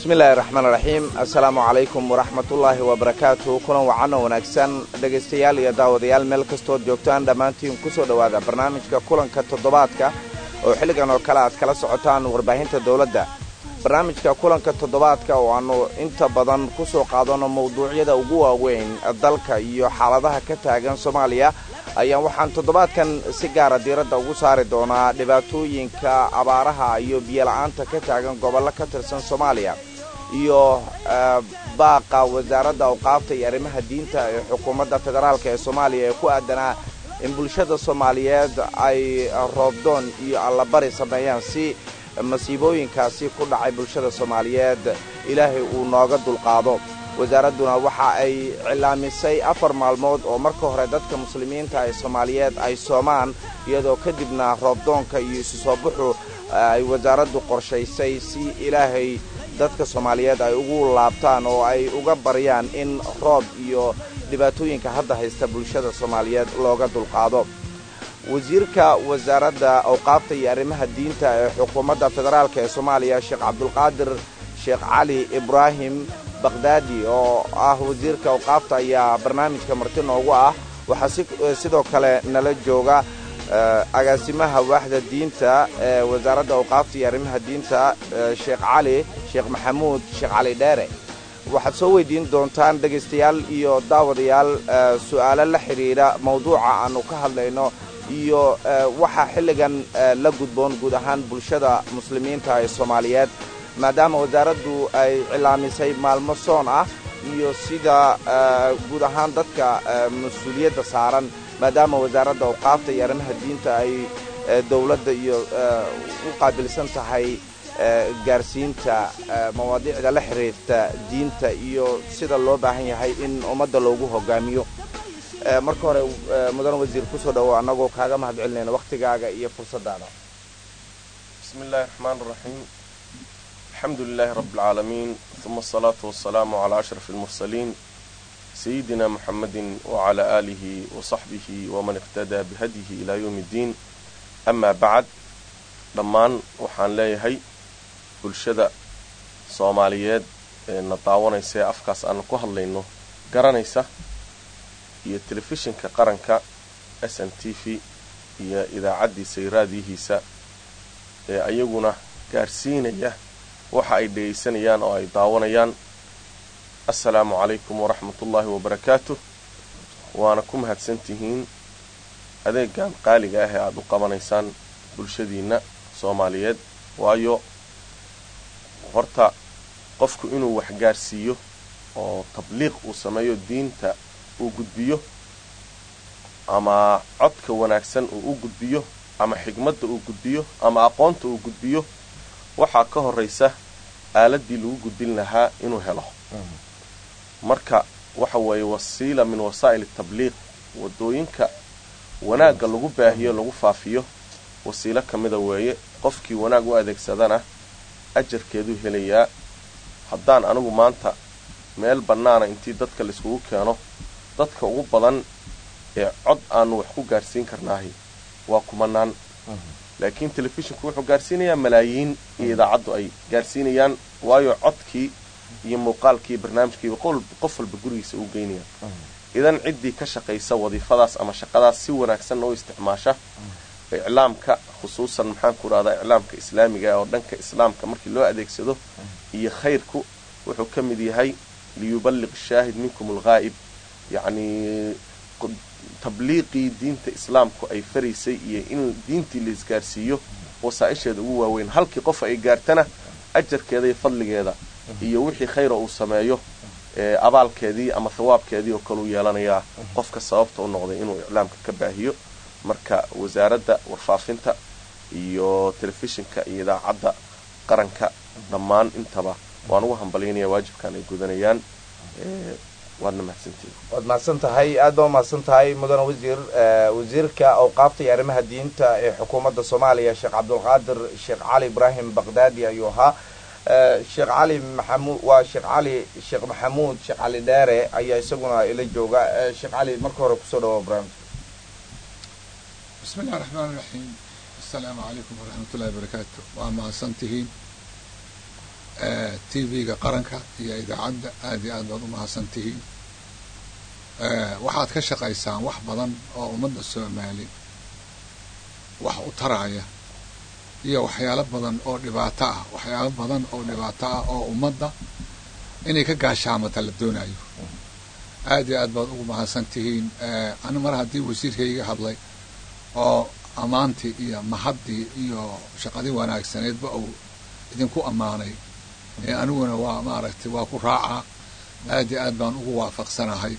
bismillaahi raxmaani raxiim assalaamu calaykum waraxmatullaahi wabarakaatuh kulan wacan oo wanaagsan dhegaystayaal iyo daawadayaal meel kastood joogtaan dhammaantiin ku soo dhowaada barnaamijka kulanka toddobaadka oo xilligan oo kale aad kala socotaan warbaahinta dowladda barnaamijka kulanka toddobaadka oo aannu inta badan ku soo qaadano mawduucyada ugu waaweyn dalka iyo xaaladaha ka taagan soomaaliya ayaan waxaan toddobaadkan si gaara diiradda ugu saari doonaa dhibaatooyinka abaaraha iyo biyola'aanta ka taagan gobollo ka tirsan soomaaliya iyo baaqa wasaaradda awqaafta iyo arrimaha diinta ee xukuumadda federaalka ee soomaaliya ee ku aadanaa in bulshada soomaaliyeed ay roobdoon iyo allabari sameeyaan si masiibooyinkaasi ku dhacay bulshada soomaaliyeed ilaahay uu nooga dulqaado wasaaradduna waxa ay cilaamisay 4 maalmood oo marka hore dadka muslimiinta ee soomaaliyeed ay soomaan iyadoo kadibna roobdoonka iyo isu soo buxu ay wasaaraddu qorshaysay si ilaahay dadka soomaaliyeed ay ugu laabtaan oo ay uga baryaan in roob iyo dhibaatooyinka hadda haysta bulshada soomaaliyeed looga dulqaado wasiirka wasaaradda awqaafta iyo arrimaha diinta ee xukuumadda federaalka ee soomaaliya sheekh cabdulqaadir sheekh cali ibraahim baqdaadi oo ah wasiirka awqaafta ayaa barnaamijka marti noogu ah waxaa sidoo kale nala jooga agaasimaha waaxda diinta ee wasaaradda awqaafta iyo arrimaha diinta sheekh maxamuud sheekh cali dheere waxaad soo weydiin doontaan dhegaystayaal iyo daawadayaal su'aalo la xidhiidha mawduuca aannu ka hadlayno iyo waxaa xilligan la gudboon guud ahaan bulshada muslimiinta ee soomaaliyeed maadaama wasaaraddu ay cilaamisay maalmo soon ah iyo sida guud ahaan dadka mas-uuliyadda saaran maadaama wasaaradda awqaafta iyo arrimaha diinta ay dowladda iyo u qaabilsan tahay gaarsiinta mawaadiicda la xiriirta diinta iyo sida loo baahan yahay in ummadda loogu hogaamiyo marka hore mudan wasiir ku soo dhawo annagoo kaaga mahad celinayna wakhtigaaga iyo fursaddaada bismillahi raxmaani raxiim alxamdu lilaahi rabbi alcaalamiin uma asalaatu wasalaamu calaa ashraf almursaliin sayidina muxamedin wacalaa aalihi wasaxbihi waman iqtadaa bihadyihi ilaa yowmi iddiin amaa bacd dhammaan waxaan leeyahay bulshada soomaaliyeed ee na daawanaysa ee afkaas aanu ku hadlayno garanaysa iyo telefishinka qaranka s n t v iyo idaacaddiisa iyo raadiyihiisa ee ayaguna gaarsiinaya waxa ay dhegaysanayaan oo ay daawanayaan assalaamu calaykum waraxmatullaahi wabarakaatuh waana ku mahadsantihiin adeegan qaaliga ah ee aada u qabanaysaan bulshadiinna soomaaliyeed waayo horta qofku inuu wax gaarsiiyo oo tabliiq uu sameeyo diinta uu gudbiyo ama codka wanaagsan uu u gudbiyo ama xigmadda uu gudbiyo ama aqoonta uu gudbiyo waxaa ka horraysa aaladii lagu gudbin lahaa inuu helo marka waxa weeye wasiila min wasaa'il tabliiq wadooyinka wanaagga lagu baahiyo lagu faafiyo wasiilo ka mida weeye qofkii wanaag u adeegsadana ajarkeeduu helayaa haddaan anigu maanta meel bannaana intii dadka laiskugu keeno dadka ugu badan ee cod aanu wax ku gaarsiin karnaahi waa kumanaan laakiin telefishinku wuxuu gaarsiinayaa malaayiin iyo idaacaddu ay gaarsiinayaan waayo codkii iyo muuqaalkii barnaamijkiiba qof walba gurigiisa u geynayaan idan ciddii ka shaqaysa wadiifadaas ama shaqadaas si wanaagsan oo isticmaasha iclaamka khusuusan maxaan ku rahdaa iclaamka islaamiga oo dhanka islaamka markii loo adeegsado iyo khayrku wuxuu ka mid yahay liyuballigh shaahid minkum alghaa'ib yacni tabliiqii diinta islaamku ay faraysay iyo in diintii la isgaarsiiyo wasaa'isheeda ugu waaweyn halkii qof ay gaartana ajarkeeda iyo fadligeeda iyo wixii khayra uu sameeyo abaalkeedii ama thawaabkeedii oo kale u yeelanayaa qofka sababta u noqday inuu iclaamka ka baahiyo marka wasaaradda warfaafinta iyo telefishinka iyo idaacadda qaranka dhammaan intaba waan ugu hambalyaynaya waajibkan ay gudanayaan waadna mahadsantihiin waad mahadsan tahay aad baa umahadsan tahay mudane wasiirka awqaafta iyo arrimaha diinta ee xukuumadda soomaaliya sheekh cabdulqaadir sheekh cali ibraahim baqdaadi ayuu ahaa sheekh cali maxamuud waa sheekh maxamuud sheekh cali dheere ayaa isaguna ila jooga sheekh cali marka hore kusoo dhawo barnaamijka بسم الله الرحمن الرحيم السلام عليكم ورحمة الله وبركاته وما سنتهين TV-ga qaranka iyo idaacadda aad iyo aad baad u mahadsantihiin. waxaad ka shaqaysaan wax badan oo ummadda Soomaali wax u taraya iyo waxyaalo badan oo dhibaato ah oo ummadda inay ka gaashaamata la doonayo. aad iyo aad baad ugu mahadsantihiin. ana mar haddii wasiirkayga hadlay oo ammaantii iyo mahaddii iyo shaqadii wanaagsaneedba uu idinku ammaanay, aniguna waa maaragtay waa ku raacaa. aad iyo aad baan ugu waafaqsanahay.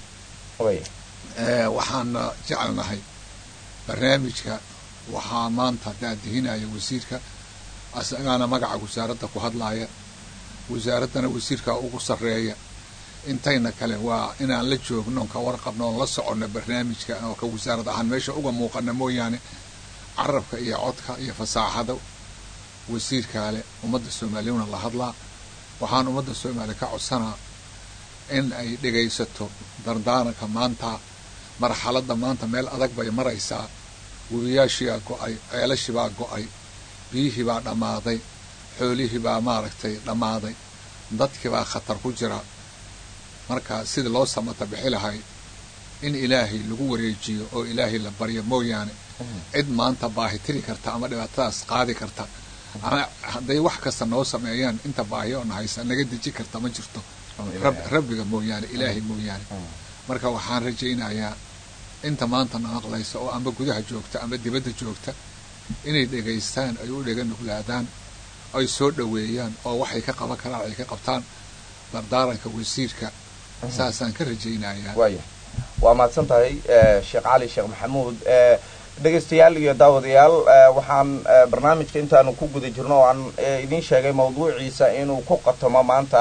waxaan jecelnahay barnaamijka waxaa maanta daadihinaya wasiirka, asagaana magaca wasaaradda ku hadlaaya. wasaaraddana wasiirka ugu sarreeya. intayna kale waa inaan la joogno ka warqabno oon la soconno barnaamijka oo ka wasaarad ahaan meesha uga muuqana mooyaane carabka iyo codka iyo fasaaxada wasiirkaale ummadda Soomaaliyana la hadlaa. waxaan ummadda Soomaaliya ka codsanaa in ay dhegaysato dardaaranka maanta. marxaladda maanta meel adag bay maraysaa. webiyaashiibaa go'ay, ceelashibaa go'ay, biyihii baa dhammaaday, xoolihii baa maaragtay dhammaaday, dadkii baa khatar ku jira. marka sida loo samata bixi lahay in ilaahay lagu wareejiyo oo ilaahay la baryo mooyaane cid maanta baahi tiri karta ama dhibaatadaas qaadi karta ama hadday wax kasta noo sameeyaan inta baahi oo nahaysa naga deji karta ma jirto rabbiga mooyaane, ilaahay mooyaane. marka waxaan rajaynayaa inta maanta na maqlaysa oo amba gudaha joogta ama dibadda joogta inay dhegaystaan, ay u dhega nuglaadaan, ay soo dhoweeyaan oo waxay ka qaban karaan ay ka qabtaan dardaaranka wasiirka. saasaan ka rajaynayaa. waa mahadsan tahay sheekh cali sheekh maxamuud. dhegaystayaal iyo daawadayaal, waxaan barnaamijka intaanu ku guda jirno oo aan idiin sheegay mawduuciisa inuu ku qatomo maanta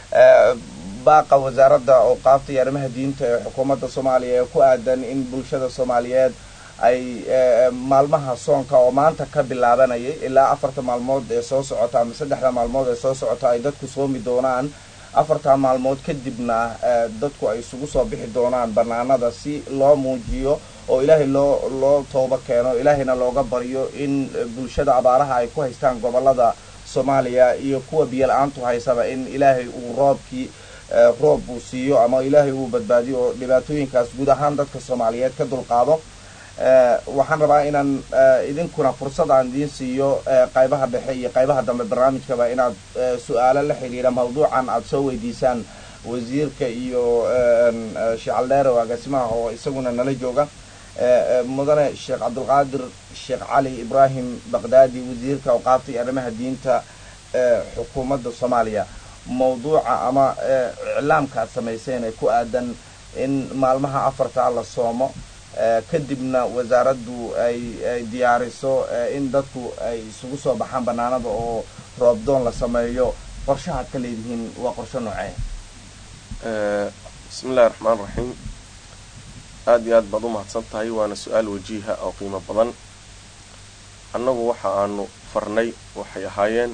baaqa wasaaradda awqaafta iyo arrimaha diinta ee xukuumadda Soomaaliya ee ku aadan in bulshada Soomaaliyeed ay maalmaha soonka oo maanta ka bilaabanayay ilaa 4 maalmood ee soo socota ama 3 maalmood ee soo socota ay dadku soomi doonaan. 4 maalmood kadibna dadku ay isugu soo bixi doonaan banaanada si loo muujiyo oo ilaahay loo tooba keeno, ilaahayna looga baryo in bulshada abaaraha ay ku haystaan gobolada Soomaaliya iyo kuwa biyo la'aantu haysaba in ilaahay uu roob uu siiyo ama ilaahay uu badbaadiyo dhibaatooyinkaas guud ahaan dadka Soomaaliyeed ka dulqaado. waxaan rabaa inaan idinkuna fursad aan idiin siiyo qaybaha dhexe iyo qaybaha dambe barnaamijkaba inaad su'aalo la xiriira mawduucan aad soo weydiisaan wasiirka iyo shacaldheere agaasimaha oo isaguna nala jooga. mudane sheekh cabdulqaadir sheekh cali ibraahim baqdaadi, wasiirka awqaafta iyo arrimaha diinta xukuumadda Soomaaliya, mawduuca ama iclaamka aad samayseen ee ku aadan in maalmaha 4 la soomo kadibna wasaaraddu ay diyaariso in dadku ay isugu soo baxaan banaanada oo roobdoon la sameeyo, qorshaha ka leedihiin waa qorshe noocee? bismillaahi raxmaani raxiim. aad iyo aad baad u mahadsan tahay. waana su-aal wajiiha oo qiimo badan. annagu waxa aanu farnay waxay ahaayeen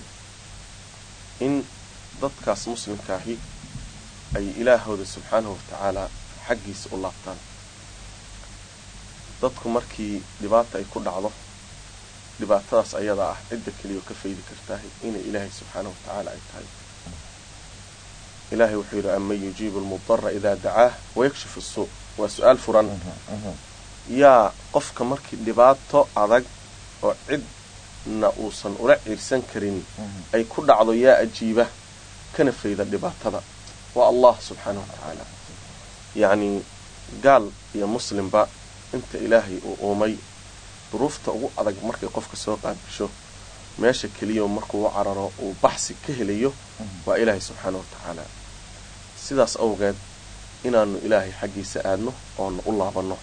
in dadkaas muslimkaahi ay ilaahooda subxaanahu watacaala xaggiisa u laabtaan. dadku markii dhibaata ay ku dhacdo, dhibaatadaas ayada ah cidda keliya ka faydi kartahay inay ilaahay subxaanahu watacaala ay tahay. ilaahay wuxuu yidhi aman yujiibu almudara idaa dacaah wayakshifu suu. waa su-aal furan. yaa qofka markii dhibaato adag oo cidna uusan ula ciirsan karin ay ku dhacdo yaa ajiiba kana fayda dhibaatada? waa allah subxaanahu watacaala. yacni gaal iyo muslimba inta ilaahay uu uumay duruufta ugu adag markay qofka soo qaabisho meesha keliya markuu u cararo uu baxsi ka helayo waa ilaahay subxaanahu watacaala. sidaas awgeed inaanu ilaahay xaggiisa aadno oonu u laabanno.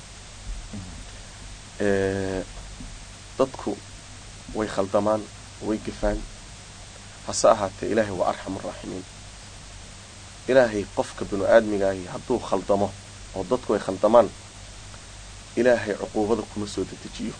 dadku way khaldamaan, way gafaan, hase ahaatee ilaahay waa arxamuraaximiin. ilaahay qofka binu aadmigaahi hadduu khaldamo oo dadku ay khaldamaan, ilaahay cuquubada kuma soo dedejiyo,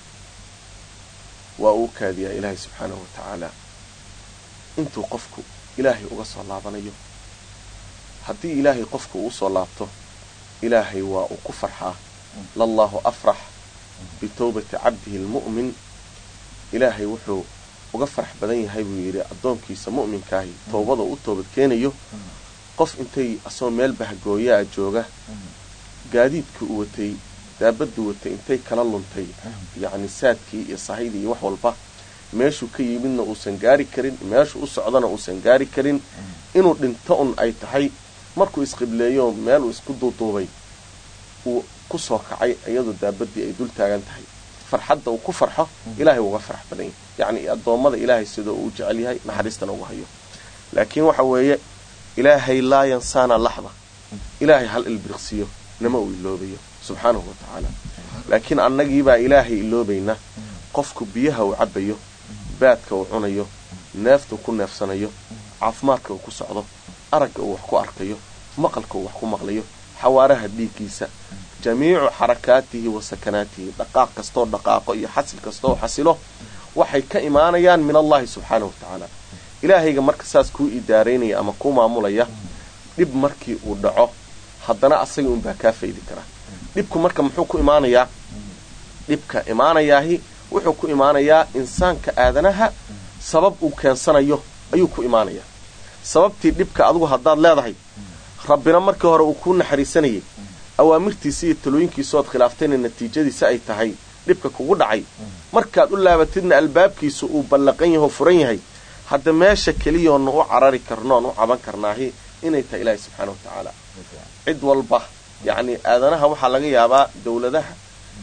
waa uu kaadiyaa ilaahay subxaanahu watacaala intuu qofku ilaahay uga soo laabanayo. haddii ilaahay qofku uu soo laabto, ilaahay waa uu ku farxaa. lallahu afrax bitawbati cabdihi almu'min. ilaahay wuxuu uga farax badan yahay buu yidhi addoonkiisa mu'minkaahi toobada u toobad keenayo qof intay asoo meel bahgooyaa jooga gaadiidkii u watay daabaddu watay intay kala luntay yacni saadkii iyo sahaydii iyo wax walba meeshuu ka yimidna uusan gaari karin meeshuu u socdana uusan gaari karin inuu dhinto un ay tahay markuu isqibleeyo meel uu isku duuduubay uu ku soo kacay iyadoo daabaddii ay dul taagan tahay farxadda uu ku farxo ilaahay uga farax badan yahay yacni addoommada ilaahay sidoo uu jecel yahay naxariistana ugu hayo laakiin waxa weeye ilaahay laa yansaana laxda ilaahay hal ilbiriqsiyo nama uu iloobayo subxaanahu wa tacaala laakiin annagiibaa ilaahay iloobayna qofku biyaha uu cabbayo baadka uu cunayo neefta uu ku neefsanayo caafimaadka uu ku socdo aragga uu wax ku arkayo maqalka uu wax ku maqlayo xawaaraha dhiiggiisa jamiicu xarakaatihi wa sakanaatihi dhaqaaq kastoo dhaqaaqo iyo xasil kastoo xasilo waxay ka imaanayaan min allahi subxaanahu wa tacaala ilaahayga marka saas kuu idaaraynaya ama kuu maamulaya dhib markii uu dhaco haddana asaga unbaa kaa faydi karaa dhibku marka muxuu ku imaanayaa dhibka imaanayaahi wuxuu ku imaanayaa insaanka aadanaha sabab uu keensanayo ayuu ku imaanayaa sababtii dhibka adigu haddaad leedahay rabbina markii hore uu kuu naxariisanayay awaamirtiisa iyo talooyinkiisood khilaaftayna natiijadiisa ay tahay dhibka kugu dhacay markaad u laabatidna albaabkiisu uu ballaqan yaho furan yahay hadda meesha keliyoonna u carari karnoon u caban karnaahi inay tahay ilaahay subxaanahu wa tacaala cid walba yacni aadanaha waxaa laga yaabaa dawladaha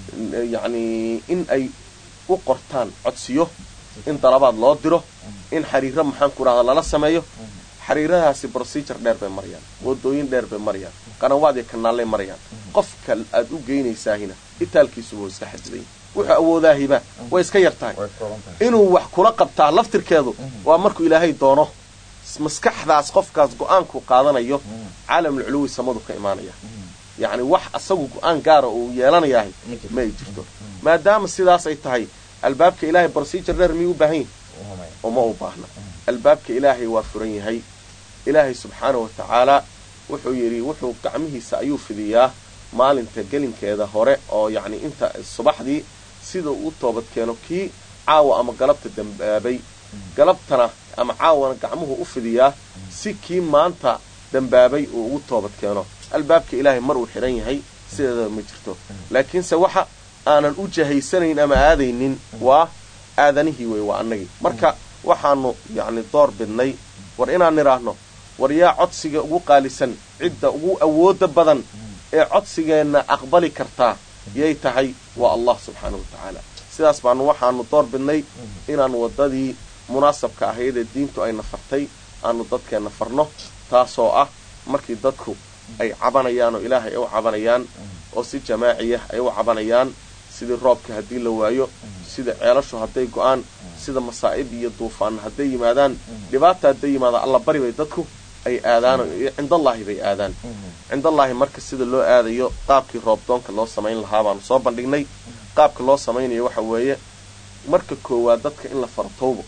yacni in ay u qortaan codsiyo in dalabaad loo diro in xiriiro maxaan ku rahda lala sameeyo xiriiradaasi procedure dheer bay marayaan wadooyin dheer bay marayaan qanawaad iyo kanaalay marayaan qofka aad u geynaysaahina itaalkiisu waa iska xadiday wuxuu awoodaahiba way iska yartahay inuu wax kula qabtaa laftirkeedu waa markuu ilaahay doono maskaxdaas qofkaas go'aanku qaadanayo caalamul culuwi samadu ka imaanaya yacni wax asagu go'aan gaara uu yeelanayahay ma ay jirto maadaama sidaas ay tahay albaabka ilaahay procedure dheer miyuu u baahan yahay uma u baahna albaabka ilaahay waa furan yahay ilaahay subxaanahu wa tacaala wuxuu yidhi wuxuu gacmihiisa ayuu fidiyaa maalinta gelinkeeda hore oo yacni inta subaxdii sida uu toobad keeno kii caawa ama galabta dambaabay galabtana ama caawana gacmuhu u fidiyaa si kii maanta dambaabay uu ugu toobad keeno albaabka ilaahay mar uu xidhan yahay sideedaba ma jirto laakiinse waxa aanan u jahaysanayn ama aadaynin waa aadanihii wey waa annagii marka waxaanu yacni door bidnay war inaan nidhaahno war yaa codsiga ugu qaalisan cidda ugu awooda badan ee codsigeenna aqbali kartaa yay tahay waa allah subxaanahu wa tacaala sidaas baanu waxaanu door bidnay inaanu waddadii munaasabka ahayd ee diintu ayna fartay aanu dadkeenna farno taasoo ah markii dadku ay cabanayaan oo ilaahay ay u cabanayaan oo si jamaaciyah ay u cabanayaan sidii roobka haddii la waayo sida ceelashu hadday go'aan sida masaa'ib iyo duufaan hadday yimaadaan dhibaata hadday yimaadaan alla bari bay dadku ay aadaan cindallaahi bay aadaan cindallaahi marka sida loo aadayo qaabkii roobdoonka loo samayn lahaa baanu soo bandhignay qaabka loo samaynayo waxa weeye marka koowaad dadka in la faro tawbo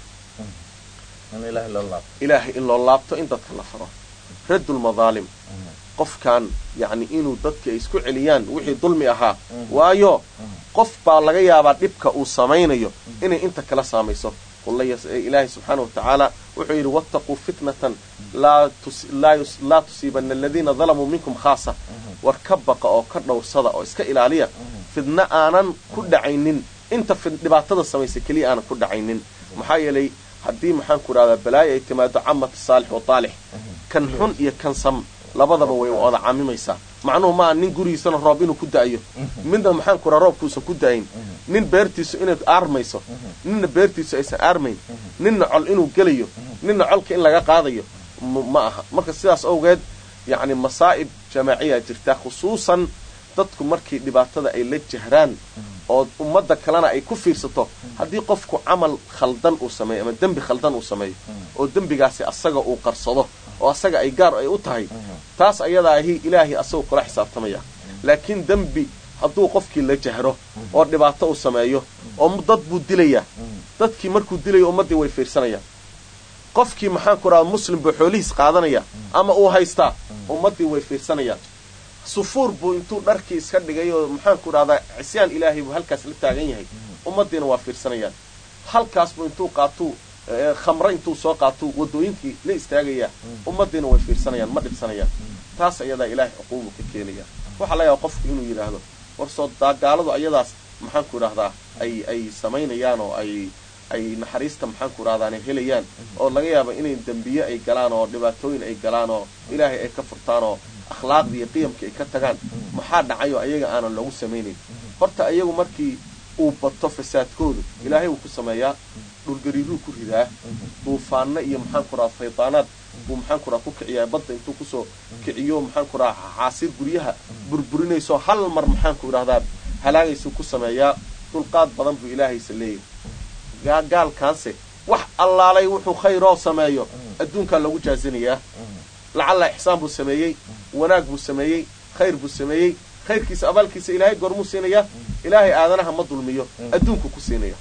ilaahay in loo laabto in dadka la faro raddul madaalim qofkan yacni inuu dadka ay isku celiyaan wixii dulmi ahaa waayo qof baa laga yaabaa dhibka uu samaynayo inay inta kala saamayso ilaahay subxaanahu wa tacaala wuxuu yidhi wattaquu fitnatan laa tusiibanna aladiina dalamuu minkum khaasa war ka baqa oo ka dhowrsada oo iska ilaaliya fidna aanan ku dhacaynin inta dhibaatada samaysa keliya aanan ku dhacaynin maxaa yeelay haddii maxaan ku idhahdaa balaayo ay timaado camata saalix wa taalix kan xun iyo kan sam labadaba way wada caamimaysaa macnuhu maaha nin gurigiisana roob inuu ku da'ayo midna maxaan ku idhaha roobkuusan ku da'ayn nin beertiisu inay aarmayso ninna beertiisu aysan aarmayn ninna col inuu gelayo ninna colka in laga qaadayo ma aha marka sidaas awgeed yacni masaa'ib jamaaciyaa jirtaa khusuusan dadku markii dhibaatada ay la jahraan oo ummadda kalena ay ku fiirsato haddii qofku camal khaldan uu sameeyo ama dembi khaldan uu sameeyo oo dembigaasi asaga uu qarsado oo asaga ay gaar ay u tahay taas ayadaahi ilaahay asagoo kula xisaabtamaya laakiin dembi hadduu qofkii la jahro oo dhibaato uu sameeyo oo dad buu dilayaa dadkii markuu dilayo ummaddii way fiirsanayaan qofkii maxaan ku idhahdaa muslim buu xoolihiis qaadanaya ama uu haystaa ummaddii way fiirsanayaan sufuur buu intuu dharkii iska dhigay oo maxaan ku idhahdaa cisyaan ilaahay buu halkaas la taagan yahay ummaddiina waa fiirsanayaan halkaas buu intuu qaatuu khamra intuu soo qaato wadooyinkii la istaagaya ummadina way fiirsanayaan ma dhibsanayaan taas ayada ilaahay xuquuqu ka keenaya waxa laga yaabaa qofku inuu yiraahdo war soo dagaaladu ayadaas maxaan ku raahdaa ay sameynayaan oo ay naxariista maxaan ku raadaan helayaan oo laga yaabo inay dambiye ay galaan oo dhibaatooyin ay galaan oo ilaahay ay ka furtaan oo akhlaaqda iyo qiyamka ay ka tagaan maxaa dhacayo ayaga aanan lagu sameeynin horta ayagu markii uu bato fasaadkoodu ilaahay uu ku sameeyaa dhulgariiru ku ridaa duufaanna iyo maxaan ku raad faydaanaad uu maxaan ku raad ku kiciyaa badda intuu ku soo kiciyo maxaan ku raad xaasir guryaha burburinayso hal mar maxaan ku raahdaa halaagaysu ku sameeyaa dulqaad badan buu ilaahay saleeyay gaalkaanse wax allaalay wuxuu khayr oo sameeyo adduunka lagu jaazinayaa lacalla ihsaan buu sameeyay wanaag buu sameeyay khayr buu sameeyay khayrkiisa abaalkiisa ilaahay gormu siinaya ilaahay aadanaha ma dulmiyo adduunku ku siinaya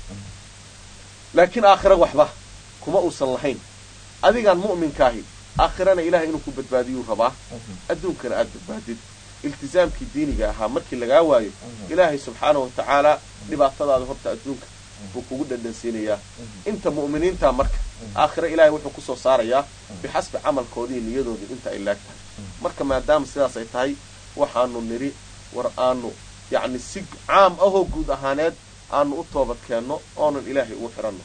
laakiin aakhira waxba kuma uusan lahayn adigan mu'minkaahi aakhirana ilaahay inuu ku badbaadiyo rabaa adduunkana aad badbaadid iltizaamkii diiniga ahaa markii laga waayo ilaahay subxaanahu wa ta'ala dhibaatadaada horta adduunka buu kugu dhadhansiinayaa inta mu'miniinta marka aakhira ilaahay wuxuu ku soo saarayaa bixasbi camalkoodii niyadoodii inta ay laagtahay marka maadaama sidaas ay tahay waxaanu niri war aanu yacni si caam ahoo guud ahaaneed aanu u toobad keenno oonan ilaahay ugu xiranno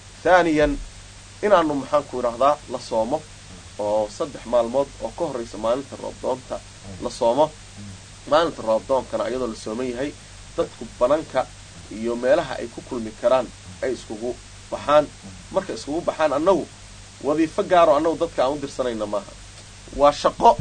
ثانيا inaanu maxaan ku raahdaa la soomo oo 3 maalmood oo ka horeysa maalinta Ramaadaanka la soomo maalinta Ramadaankana ayadoo la sooman yahay dadku bananka iyo meelaha ay ku kulmi karaan ay iskugu baxaan marka iskugu baxaan annagu wadiifo gaaro annagu dadka aan u dirsanayna maaha waa shaqo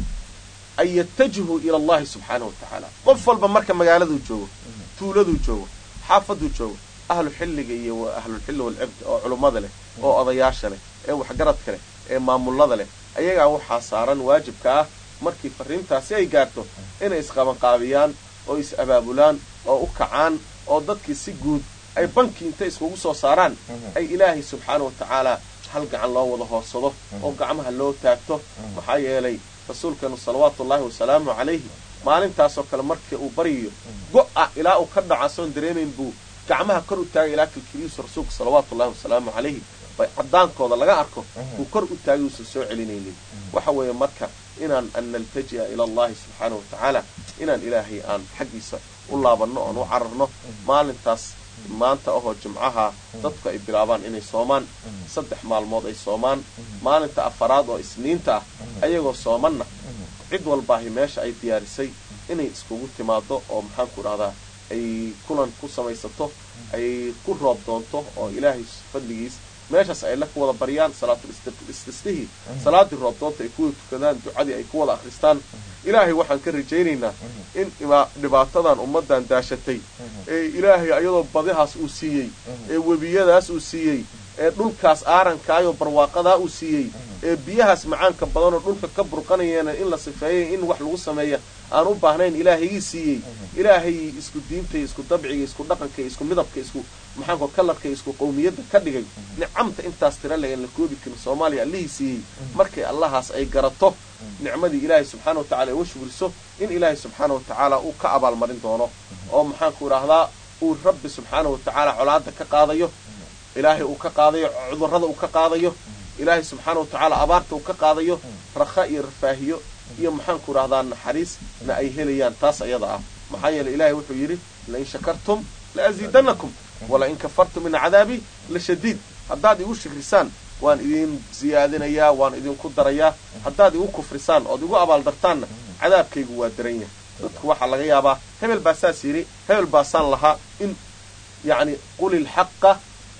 ay yatajihu ila Allah subhanahu wa ta'ala qof walba marka magaaladu joogo tuuladu joogo xaafadu joogo ahlu xilliga iyo ahlu xilli wal abd oo culimada leh oo odayaasha leh ee wax garadka leh ee maamulada leh ayaga waxa saaran waajibka ah markii fariintaasi ay gaarto inay isqaban qaabiyaan oo is abaabulaan oo u kacaan oo dadkii si guud ay banki inta iskugu soo saaraan ay ilaahi subhanahu wa ta'ala hal gacan loo wada hoorsado oo gacmaha loo taagto maxaa yeelay rasuulkeenu salawaatullaahi wa salaamu alayhi maalintaas oo kale markii uu bariyo go'a ilaa uu ka dhacasoon dareemeyn buu gacmaha kor u taagay ilaa kilkiisu rasuulku salawaatullaahi wa salaamu alayhi bay cadaankooda laga arko uu kor u taagay uu soo celinaynin waxa weeye marka inaan naltaji'a ila Allah subhanahu wa ta'ala inaan ilaahi aan xaqiisa u laabano oo u cararno maalintaas maanta oo jimcaha dadku ay bilaabaan inay soomaan 3 maalmood ay soomaan maalinta afaraad oo isniinta ayagoo soomanna cid walba meesha ay diyaarisay inay iskugu timaado oo maxaan ku raahdaa ay kulan ku samaysato ay ku roob doonto oo ilaahay fadligiis meeshaas ay la wada bariyaan salaatul istisqihi salaadii roob doonta ay ku tukadaan ducadii ay ku wada akhristaan ilaahay waxaan ka rajaynaynaa in dhibaatadan ummadan daashatay ee ilaahay ayadoo badihaas uu siiyay ee webiyadaas uu siiyey ee dhulkaas aarankaayoo barwaaqada uu siiyey ee biyahaas macaanka badan oo dhulka ka burqanayeen in la sifeeyay in wax lagu sameeyo aan u baahnayn ilaahay siiyey ilaahay isku diintay isku dabciga isku dhaqanka isku midabka isku maxaan ko kalarka isku qowmiyada ka dhigay nicamta intaas tira laga koobi karin Soomaaliya Allahi siiyey markay Allahaas ay garato nicmadii ilaahay subhanahu wa ta'ala uu shukriso in ilaahay subhanahu wa ta'ala uu ka abaal marin doono oo maxaan ku raahdaa uu rabbi subhanahu wa ta'ala colaada ka qaadayo ilaahay uu ka qaadayo cudurrada uu ka qaadayo ilaahay subhanahu wa ta'ala abaarta uu ka qaadayo raxa iyo rafaahiyo iyo maxaan ku raahdaa naxariis na ay helayaan taas ayada ah maxaa yeelay ilaahay wuxuu yiri la in shakartum la azidanakum wala in kafartum min adabi la shadid haddaad igu shukrisaan waan idin ziyaadinayaa waan idin ku darayaa haddaad igu kufrisaan oo igu abaal dartaan cadaabkaygu waa daran yahay dadku waxa laga yaabaa hebel baa saas yiri hebel baa san laha in yani qulil haqqa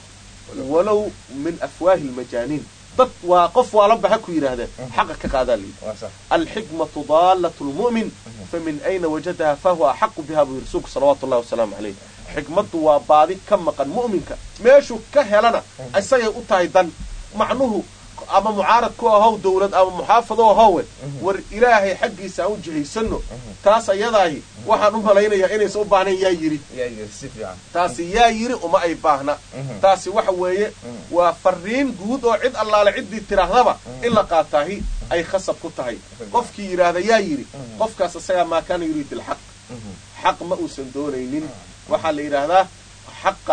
walaw min afwaahi almajanin dad waa qof wala baxa ku yiraahdeen xaq ka qaadalay alhikmatu dallatu almu'min famin ayna wajadaha fa huwa haqqu biha bi rasuulku sallallahu wa sallam alayhi hikmatu waa baadi ka maqan mu'minka meeshu ka helana asagay u tahay dan macnuhu ama mucaarad ku ahaw dawlad ama muhaafado ahaw war ilaahay xaqiisa u jihaysano taas ayadaahi waxaan u malaynayaa inay soo baahneen yaa yiri si fiican taas yaa yiri uma ay baahna taas waxa weeye waa fariin guud oo cid allaale cidii tiraahdaba in la qaataahi ay khasab ku tahay qofkii yiraahdo yaa yiri qofkaas asaga ma kan yiri dil xaq xaq ma uusan doonaynin waxa la yiraahdaa xaqa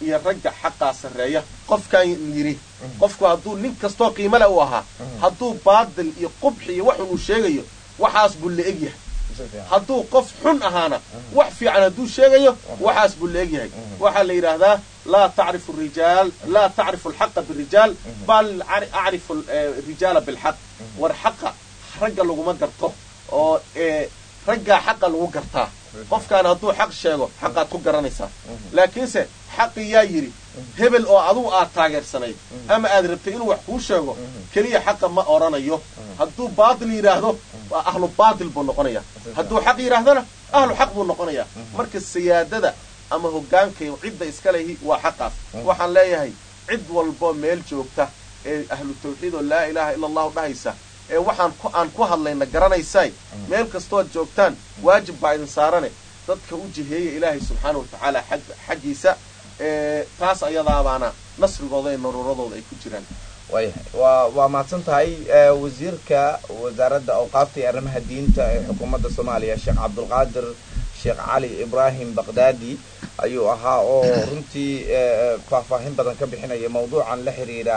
iyo ragga xaqaa sarreeya qofkaan yidhi qofku hadduu nin kastoo qiimo le u ahaa hadduu baadil iyo qubxi iyo waxun uu sheegayo waxaas buu la egyahay hadduu qof xun ahaana wax fiican hadduu sheegayo waxaas buu la egyahay waxaa la yidhaahdaa laa tacrifu rijaal laa tacrifu alxaqa birijaal bal acrifu rijaala bilxaq war xaqa ragga laguma garto oo raggaa xaqa lagu gartaa qofkaan hadduu xaq sheego xaqaad ku garanaysaa laakiinse xaqi yaa yidhi hebel oo adugu aad taageersanayd ama aad rabtay inuu wax kuu sheego keliya xaqa ma odhanayo hadduu baatil yidhaahdo waa ahlu baatil buu noqonayaa hadduu xaq yidhaahdana ahlu xaq buu noqonayaa marka siyaadada ama hoggaanka cidda iska lehi waa xaqaas waxaan leeyahay cid walbo meel joogta ee ahlu tawxiid oo laa ilaaha ila allahu dhahaysa ee waxaan aan ku hadlayna garanaysay meel kastooad joogtaan waajib baa idin saarane dadka u jiheeya ilaahay subxaana wa tacaala xaggiisa taas ayadaabaana nasrigooda ee naruuradooda ay ku jiraan waayahay waa mahadsan tahay wasiirka wasaaradda awqaafta iyo arrimaha diinta ee xukuumadda soomaaliya sheekh cabdulqaadir sheekh cali ibraahim baqdaadi ayuu ahaa oo runtii faahfaahin badan ka bixinaya mawduucan la xiriira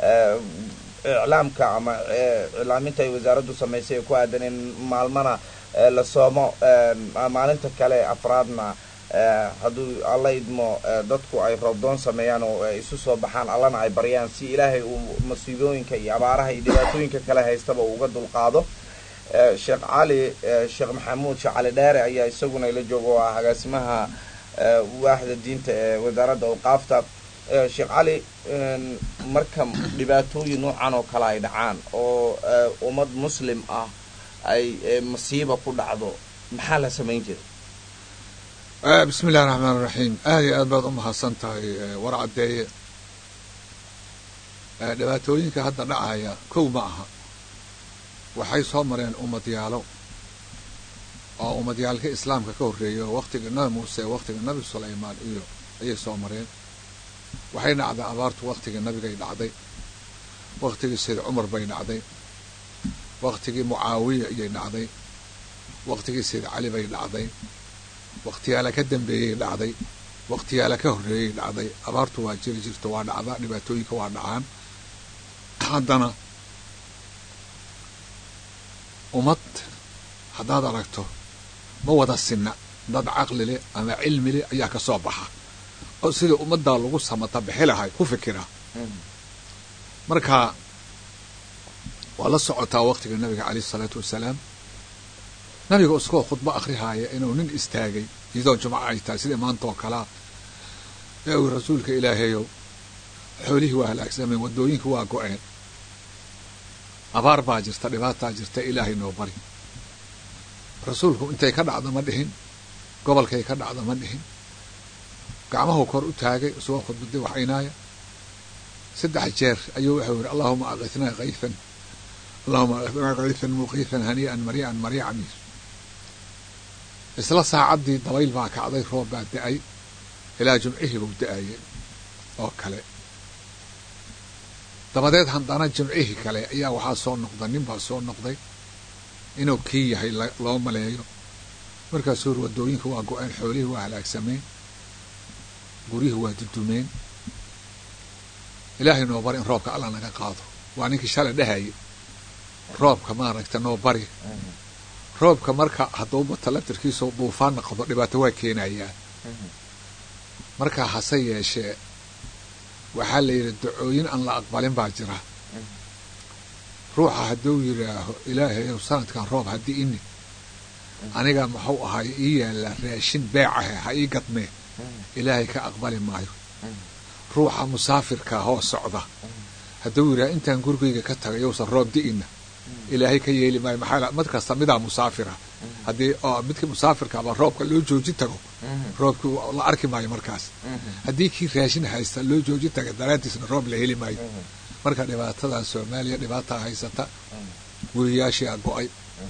iclaamka ama iclaaminta ay wasaaraddu samaysay ee ku aadan in maalmana la soomo maalinta kale afraadna hadduu alla idmo dadku ay roobdoon sameeyaan oo ay isu soo baxaan allana ay baryaan si ilaahay uu masiibooyinka iyo abaaraha iyo dhibaatooyinka kale haystaba uga dulqaado sheekh cali sheekh maxamuud sheekh cali dheere ayaa isaguna ila jooga oo ah agaasimaha waaxda diinta ee wasaaradda awqaafta sheekh cali marka dhibaatooyin noocan oo kale ay dhacaan oo ummad muslim ah ay masiiba ku dhacdo maxaa la samayn jiray bismi illahi raxmaan iraxiim aad iyo aad baad u mahadsan tahay war caddeeye dhibaatooyinka hadda dhacaya kow ma aha waxay soo mareen ummadyaalo oo ummadyaalka islaamka ka horreeya oo waktiga nabi muuse waktiga nabi sulaymaan iyo ayay soo mareen waxay dhacday abaartu waktigii nabigay dhacday waktigii sayd cumar bay dhacday waktigii mucaawiya ayay dhacday waktigii sayd cali bay dhacday waktiyaala ka dambeeyey dhacday waktiyaala ka horreeyey dhacday abaartu waa jiri jirto waa dhacda dhibaatooyinka waa dhacaan haddana ummad haddaad aragto ma wada sinna dad caqli leh ama cilmi leh ayaa ka soo baxa oo sidii ummaddaa lagu samata bixi lahay ku fikira marka waa la socotaa waktiga nabiga calayhi isalaatu wassalaam nabiga iskoo khudbo akhrihaaya inuu nin istaagay iyadoo jumco ay tahay sidii maanta oo kalea ee uu rasuulka ilaahayow xoolihii waa halaagsameen waddooyinka waa go-een abaar baa jirta dhibaataa jirta ilaahay noo bari rasuulku intay ka dhacdo ma dhihin gobolkay ka dhacdo ma dhihin gacmahu kor u taagay isagoo khudbaday waxaynaaya 3 jeer ayuu wuxuu yidhi allahuma aqithnaa qayfan allahuma aqithnaa qayfan muqiifan hanii'an marii'an mariican isla saacaddii dabayl baa kacday roob baa da-ay ilaa jumcihii buu da-ayay oo kale dabadeed haddana jimcihii kale ayaa waxaa soo noqda nin baa soo noqday inuu kii yahay loo maleeyo markaasuu yiri waddooyinka waa go-een xoolihii waa halaagsameen guryihii waa dudumeen ilaahay noo bari in roobka alla naga qaado waa ninkii shalay dhahayay roobka maaragta noo bari roobka marka hadduu bata laftarkiisa duufaan noqdo dhibaato waa keenayaa marka hase yeeshee waxaa la yidhi dacooyin aan la aqbalin baa jira ruuxa hadduu yidhaaho ilaahayow sanadkan roob haddii ini aniga muxuu ahay ii yaalla raashin beecahe ha ii gadmee ilaahay ka aqbali maayo ruuxa musaafirka hoo socda hadduu yidhaha intaan gurigayga ka tagay yowsan roob di'ina ilaahay ka yeeli maayo maxaa mid kasta midaa musaafira haddii oo midkii musaafirkaaba roobka loo jooji tago roobkii la arki maayo markaas haddii kii raashin haysta loo jooji taga daraaddiisna roob la heli maayo marka dhibaatadaa soomaaliya dhibaataa haysata guriyaashii a go-ay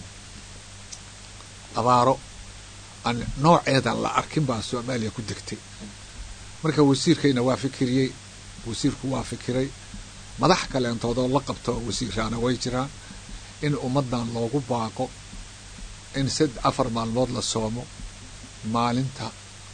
abaaro aan nooceedan la arkin baa soomaaliya ku degtay marka wasiirkayna waa fikiriyey wasiirku waa fikiray madax kaleentoodoo la qabto wasiiraana way jiraan in ummaddan loogu baaqo in 4 maalmood la soomo maalinta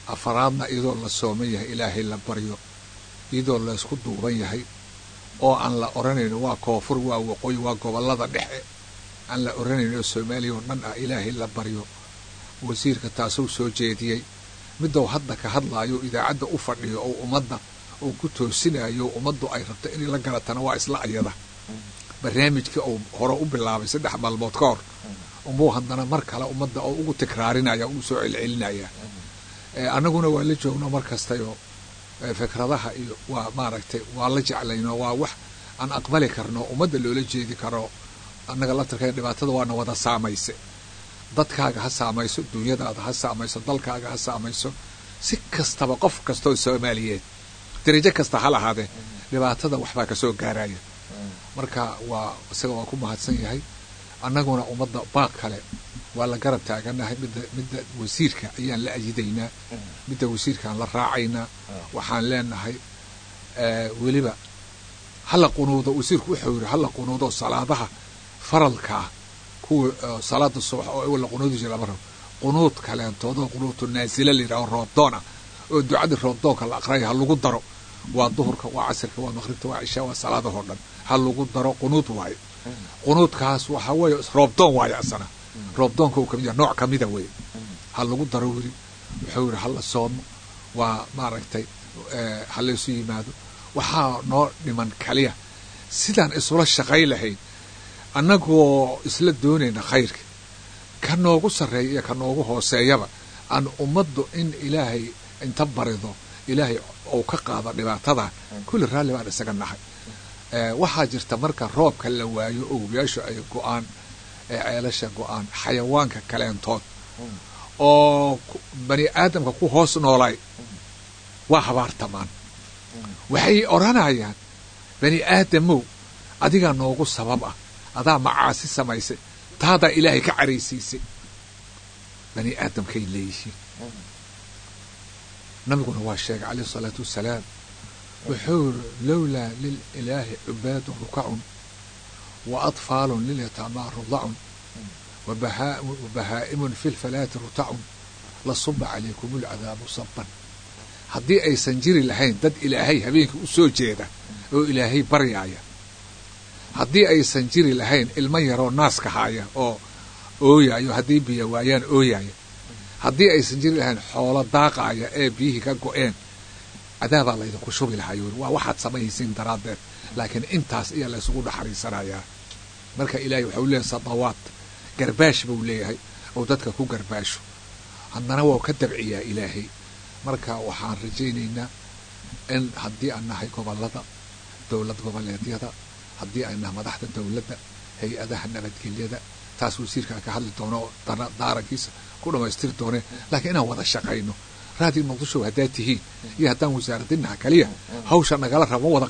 afaraadna iyadoo la sooman yahay ilaahay la baryo iyadoo la isku duuban yahay oo aan la oranayno waa koonfur waa waqooyi waa gobollada dhexe aan la oranayno Soomaaliya oo dhan ah ilaahay la baryo wasiirka taasoo soo jeediyay midoo hadda ka hadlaayo idaacadda u fadhiyo oo ummadda oo ku toosinayo ummaddu ay rabto in la garatana waa isla ayada barnaamijka oo hore u bilaabay 3 maalmood ka hor umuu haddana mar kale ummadda oo ugu tikraarinaya ugu soo celcelinaya annaguna waa la joogno mar kastayo fikradaha iyo waa maaragtay waa la jeclayno waa wax aan aqbali karno ummadda loola jeedi karo annaga la tarkay dhibaatada waana wada saamayse dadkaaga ha saamayso dunyadaada ha saamayso dalkaaga ha saamayso si kastaba qof kastoo Soomaaliyeed darajo kasta ha lahaade dhibaatada waxba ka soo gaaraya marka waa isaga waa ku mahadsan yahay annaguna ummadda baaq kale waa la garab taaganahay midda wasiirka ayaan la ajidaynaa midda wasiirkaan la raacaynaa waxaan leenahay weliba hala qunuudo wasiirku wuxuu yiri hala qunuudo salaadaha faralka kuwa salaada subax oo la qunuudi jiray lama rabo qunuud kaleentooda qunuutu naasila liraa roobdoona oo ducada roobdoonka la aqriyo ha lagu daro waa duhurka waa casirka waa maqribta waa cishaa waa salaadaha oo dhan ha lagu daro qunuud waaye qunuudkaas waxa weeye roobdoon waaye asana roobdoonka uu kamid yahay nooc kamida weeye ha lagu daro weli wuxuu yiri hala soomo waa maaragtay ha la isu yimaado waxaa noo dhiman kaliya sidaan isula shaqay lahayn annagoo isla doonayna khayrka ka noogu sarreeya iyo ka noogu hooseeyaba aan ummaddu in ilaahay inta barido ilaahay oo ka qaado dhibaatada kulli raalli baan isaga nahay waxaa jirta marka roobka la waayo oo biyaashu ay go'aan ceelasha go'aan xayawaanka kaleentood oo bani aadamka ku hoos noolay waa habaartamaan waxay oranayaan bani aadamow adiga noogu sabab ah adaa macaasi samaysay taada ilaahay ka careysiisay bani aadamkay leeyihiin nabiguna waa sheegay calayhi salaatu wasalaam wuxuu lowlaa lililaahi cibaadun rukacun wa atfaalun lilyataamaa rudacun wabahaa'imun fi lfalaati rutacun lasuba calaykum ulcadaabu sabban haddii aysan jiri lahayn dad ilaahay habeenkii u soo jeeda oo ilaahay baryaaya haddii aysan jiri lahayn ilmo yaroo naaska haaya oo ooyayo haddii biyo waayaan ooyaya haddii aysan jiri lahayn xoolo daaqaaya ee biyihii ka go'een cadaabaa laydinku shubi lahayo waa waxaad samaysiin daraaddeed laakiin intaas ayaa laysugu dhaxariisanayaa marka ilaahay waxau leeyahay sadawaad garbaash buu leeyahay oo dadka ku garbaasho haddana waa ka dabciyaa ilaahay marka waxaan rajaynaynaa in haddii aan nahay gobollada dowlad goboleedyada haddii ay nahay madaxda dowladda hay-adaha nabadgelyada taas wasiirkaa ka hadli doono daarankiisa ku dhammaystiri doone laakiin inaan wada shaqayno raadiyo muqdisho haddaad tihiin iyo haddaan wasaaradinaha kaliya hawsha nagala rabo ma wada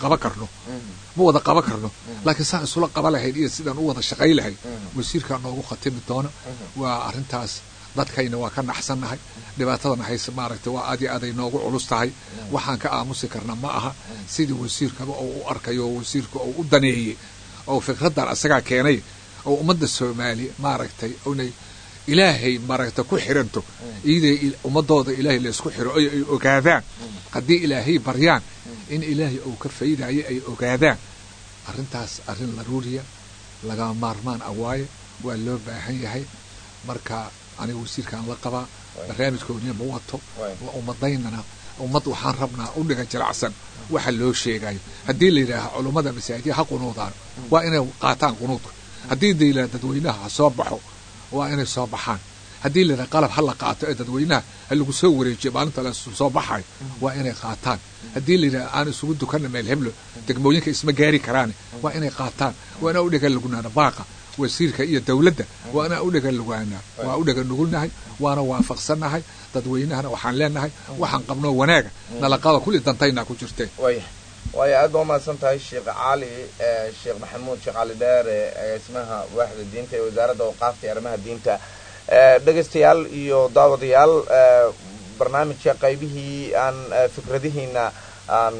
qaban karno laakiin saan isula qaba lahayn iyo sidaan u wada shaqay lahayn wasiirkaa noogu khatimi doona waa arrintaas dadkayna waa ka naxsannahay dhibaatadana hayse maaragtay waa aad iyo aaday noogu culus tahay waxaan ka aamusi karna ma aha sidii wasiirkaba oo u arkayo oo wasiirka oo u daneeyey oo fikraddan asagaa keenay oo ummadda Soomaaliya maaragtay inay ilaahay maaragtay ku xiranto iiday ummadooda ilaahay la isku xiro ay ogaadaan haddii ilaahay baryaan in ilaahay uu ka faa'iidayo ay ogaadaan arrintaas arrin daruuriya laga maarmaan awaaye waa loo baahan yahay marka aniga wasiirkaan la qabaa barnaamijkoodina ma wato umadaynana ummad waxaan rabnaa u dhiga jiracsan waxa loo sheegayo haddii la yidhaaha culummada masaajida ha qunuudaan waa inay qaataan qunuudka haddii la yidhaha dadweynaha ha soo baxo waa inay soo baxaan haddii la yidhaha qalab ha la qaato ee dadweynaha ha lagu soo wareejiyo maalinta la soo baxayo waa inay qaataan haddii la yidhaha aan isugu dukanna meel heblo degmooyinka isma gaari karaan waa inay qaataan waa inaa u dhiga lagunaana baaqa wasiirka iyo dawladda waa inaa u dhiga lugaanaa waa u dhiga nugulnahay waana waafaqsannahay dadweynahana waxaan leenahay waxaan qabnoo wanaaga nalaqada kulli dantaynaa ku jirteen waayo aad baa umahadsan tahay sheekh cali sheekh maxamuud sheekh cali dheere agaasimaha waaxda diinta ee wasaaradda awqaafta iyo arrimaha diinta dhegaystayaal iyo daawadayaal barnaamijka qaybihii aan fikradihiina aan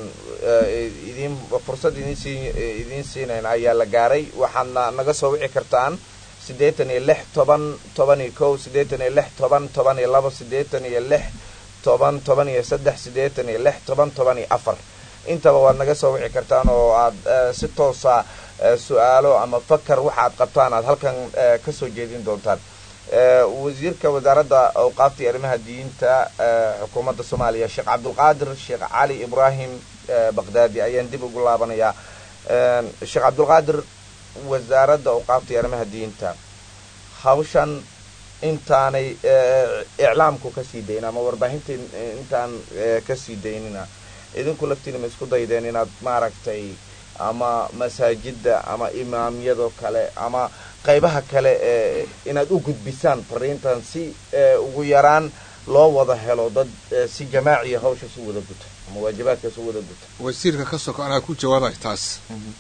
fursad idiin siinayn ayaa la gaaray waxaadna naga soo wici kartaan 86 10 11 86 10 12 86 10 13 intaba waad naga soo wici kartaan oo aad si toosa su'aalo ama fakar waxaad qabtaan aad halkan ka soo jeedin doontaan wasiirka wasaaradda awqaafta arrimaha diinta xukuumadda Soomaaliya Sheekh Cabdulqaadir Sheekh Cali Ibrahim Baghdadi ayaan dib ugu laabanayaa Sheekh Cabdulqaadir wasaaradda awqaafta arrimaha diinta hawshan intaanay iclaamku ka sii deyn ama warbaahinta intaan ka sii deynina idinku laftiina ma isku daydeen inaad maaragtay ama masaajidda ama imaamiyada kale ama qaybaha kale inaad u gudbisaan fariintan si ugu yaraan loo wada helo dad si jamaaciya hawsha soo wada guta ama waajibaadka soo wada guta wasiirka ka soo anaa ku jawaabay taas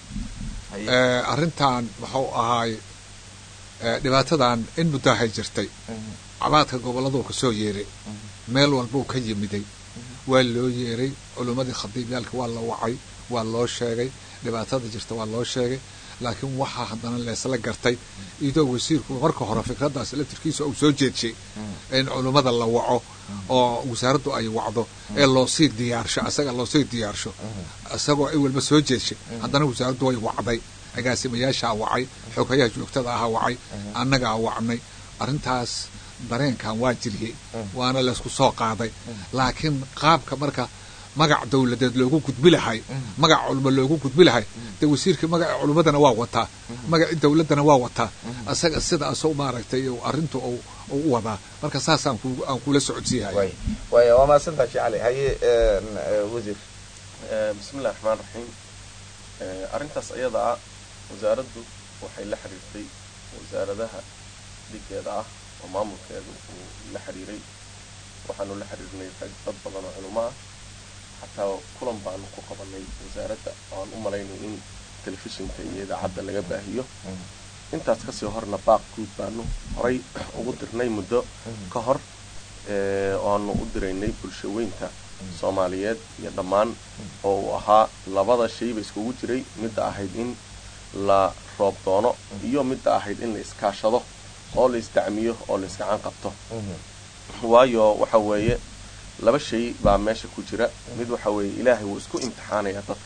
arrintan wuxuu ahaay dhibaatadan in muddahay jirtay cabaadka gobolladuu ka soo yeeray meel walbuu ka yimiday waa loo yeeray culimmadii khadiibyaalka waa la wacay waa loo sheegay dhibaatada jirta waa loo sheegay laakiin waxaa haddana leesla gartay idoo wasiirku marka hore fikraddaas electrkiisa uu soo jeedshay in culimmada la waco oo wasaaraddu ay wacdo ee loo sii diyaarsho asaga loo sii diyaarsho isagoo ay walba soo jeedshay haddana wasaaraddu way wacday agaasimayaashaa wacay xogayaha joogtada ahaa wacay annagaa wacnay arrintaas dareenkan waa jiriyey waana laysku soo qaaday laakiin qaabka marka magac dawladeed loogu gudbi lahay magac culimo loogu gudbi lahay dee wasiirka magaca culimadana waa wataa magaci dawladana waa wataa asaga sidaasoo maaragtay arrintu u wadaa marka saasaan kula socodsiiyahay waaya waa mahadsantahay Sheekh Cali haye wasiir bismillahi raxmaan raxiim arrintaas ayada ah wasaaraddu waxay la xiriirtay wasaaradaha dhigeeda ah oo maamulkeedu uu la xiriiray waxaanu la xiriirnay dad badan oo culimo ah xataa kulan baanu ku qabanay wasaaradda oo aan u malaynay in telefishinka iyo idaacadda laga baahiyo intaas kasii horna baaq guud baanu horay ugu dirnay muddo ka hor oo aanu u diraynay bulshaweynta Soomaaliyeed iyo dhammaan oo uu ahaa labada shayba iskugu jiray midda ahayd in la roob doono iyo midda ahayd in la iskaashado oo la isdacmiyo oo la iska qabto waayo waxa weeye laba shay baa meesha ku jira mid waxa weeye ilaahay wuu isku imtixaanayaa dadka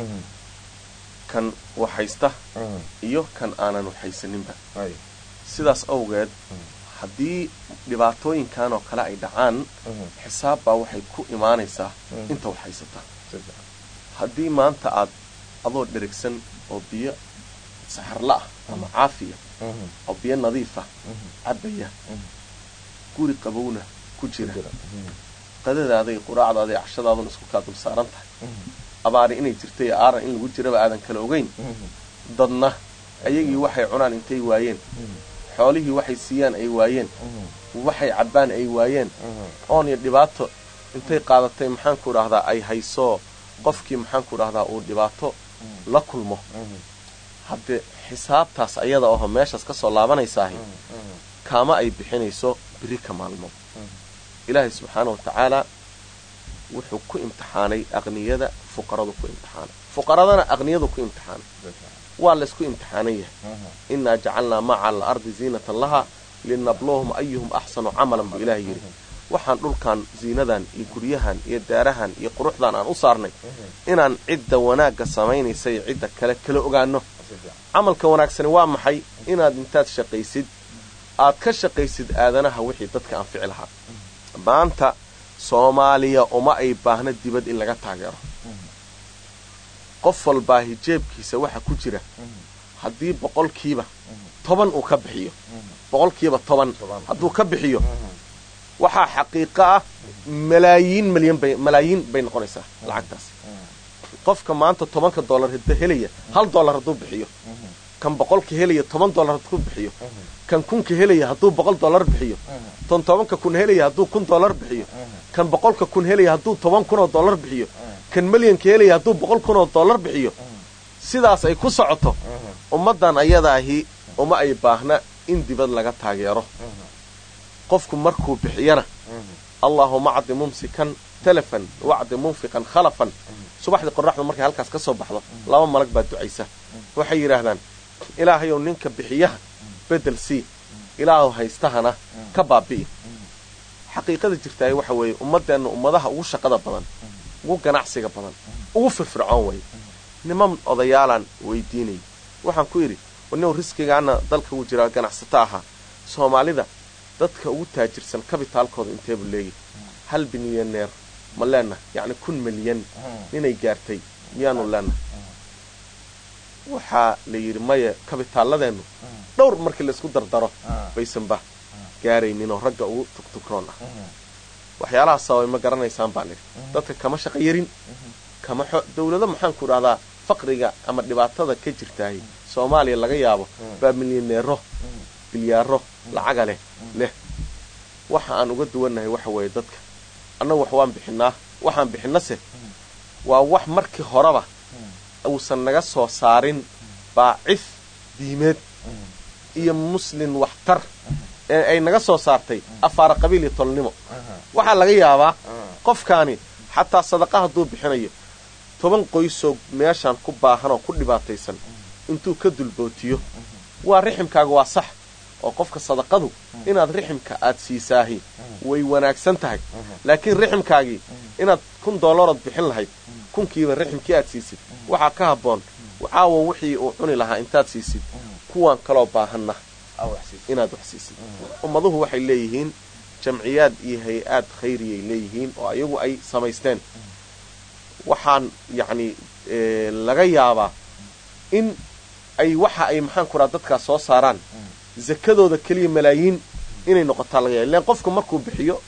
kan waxaysta iyo kan aanan waxaysaninba sidaas awgeed haddii dhibaatooyinkan oo kale ay dhacaan xisaab baa waxay ku imaanaysaa inta waxhaysata haddii maanta aad adoo dherigsan oo biyo saxarla ah ama caafiya oo biyo nadiif ah cabaya guri qabowna ku jira qadadaada iyo quraacdaada iyo cashadaaduna isku kaa dul saaran tahay abaari inay jirtay aaran in lagu jiraba aadan kala ogeyn dadna ayagii waxay cunaan intay waayeen xoolihii waxay siiyaan ay waayeen waxay cabbaan ay waayeen oon iyo dhibaato intay qaadatay maxaan ku idhaahdaa ay hayso qofkii maxaan ku idhaahdaa uu dhibaato la kulmo haddee xisaabtaas ayada oo meeshaas ka soo laabanaysaahi kaama ay bixinayso biri ka maalmo ilaahay subxaanahu watacaala wuxuu ku imtixaanay aqniyada fuqaradu ku imtixaanay fuqaradana aqniyadu ku imtixaanay waa la isku imtixaanan yahay innaa jacalnaa maca al-ardi ziinatan laha linabluhum ayuhum axsanu camalan buu ilaahay yidhi waxaan dhulkan ziinadan iyo guryahan iyo daarahan iyo quruxdan aan u saarnay inaan cidda wanaagga samaynaysa iyo cidda kale kala ogaano camalka wanaagsani waa maxay inaad intaad shaqaysid aad ka shaqaysid aadanaha wixii dadka anfici lahaa maanta Soomaaliya uma ay baahna dibad in laga taageero qof walbaa hijeebkiisa waxa ku jira haddii 10% 10 uu ka bixiyo 10% hadduu ka bixiyo waxaa xaqiiqo ah malaayiin bay noqonaysaa lacagtaas qofka maanta $10 helaya $1 hadduu bixiyo kan 100 helaya $10 hadduu bixiyo kan 1,000 helaya hadduu $100 bixiyo tan 10,000 helaya hadduu $1,000 bixiyo kan 100,000 helaya hadduu $10,000 bixiyo kan milyan helaya hadduu $100,000 bixiyo sidaas ay ku socoto ummadan ayada ahi uma ay baahna in dibad laga taageero qofku markuu bixiyana Allahumma a'ti mumsikan talafan wa'ti munfiqan khalafan subaxdii qorraxdu markay halkaas ka soo baxdo laba malag baa ducaysa waxay yiraahdaan ilaahayow ninka bixiyaha bedel si ilaahu haystahana ka baabi'i xaqiiqada jirtaa waxa weeye ummadeenna ummadaha ugu shaqada badan ugu ganacsiga badan ugu firfircoon way niman odayaalan weydiinay waxaan ku yiri wadno riskigaana dalka uu jira ganacsato aha Soomaalida dadka ugu taajirsan kabitaalkooda intee buu leeyahay 1 bilyan malena yani 1 milyan inay gaartay miyaanu lana waxa la yiri maya kabitaaladeennu dhowr markii la isku dardaro baysanba gaaraynin oo ragga ugu tuktukroon ah waxyaalaha sababay ma garanaysaan baa leeyahay dadka kama shaqo yarin kama dawladda maxaan ku raahdaa faqriga ama dhibaatada ka jirtay Soomaaliya laga yaabo ba milyaneero bilyaaro lacag leh waxa aan uga duwanahay waxa way dadka annagu waxaan bixinaa waa wax markii horeba uusan naga soo saarin baacif diimeed iyo muslim waxtar ee ay naga soo saartay afaar qabiil iyo tolnimo waxa laga yaabaa qofkaani xataa sadaqa haduu bixinayo 10 qoysoo meeshan ku baahan oo ku dhibaataysan intuu ka dulbootiyo waa riximkaaga waa sax oo qofka sadaqadu inaad riximka aad siisaahi way wanaagsan tahay laakiin riximkaagi inaad $1 bixin lahayd kunkiiba riximkii aad siisid waxa ka haboon caawa wixii uu cuni lahaa intaad siisid kuwan kala baahanna inaad wax siisid ummaduhu waxay leeyihiin jamciyaad iyo hay'ad khayriyay leeyihiin oo ayagu ay samaysteen waxaan yani laga yaabaa in ay waxa ay maxaan ku dadka soo saaraan zakadooda kaliya malaayiin inay noqotaa laga yaabaa leen qofku markuu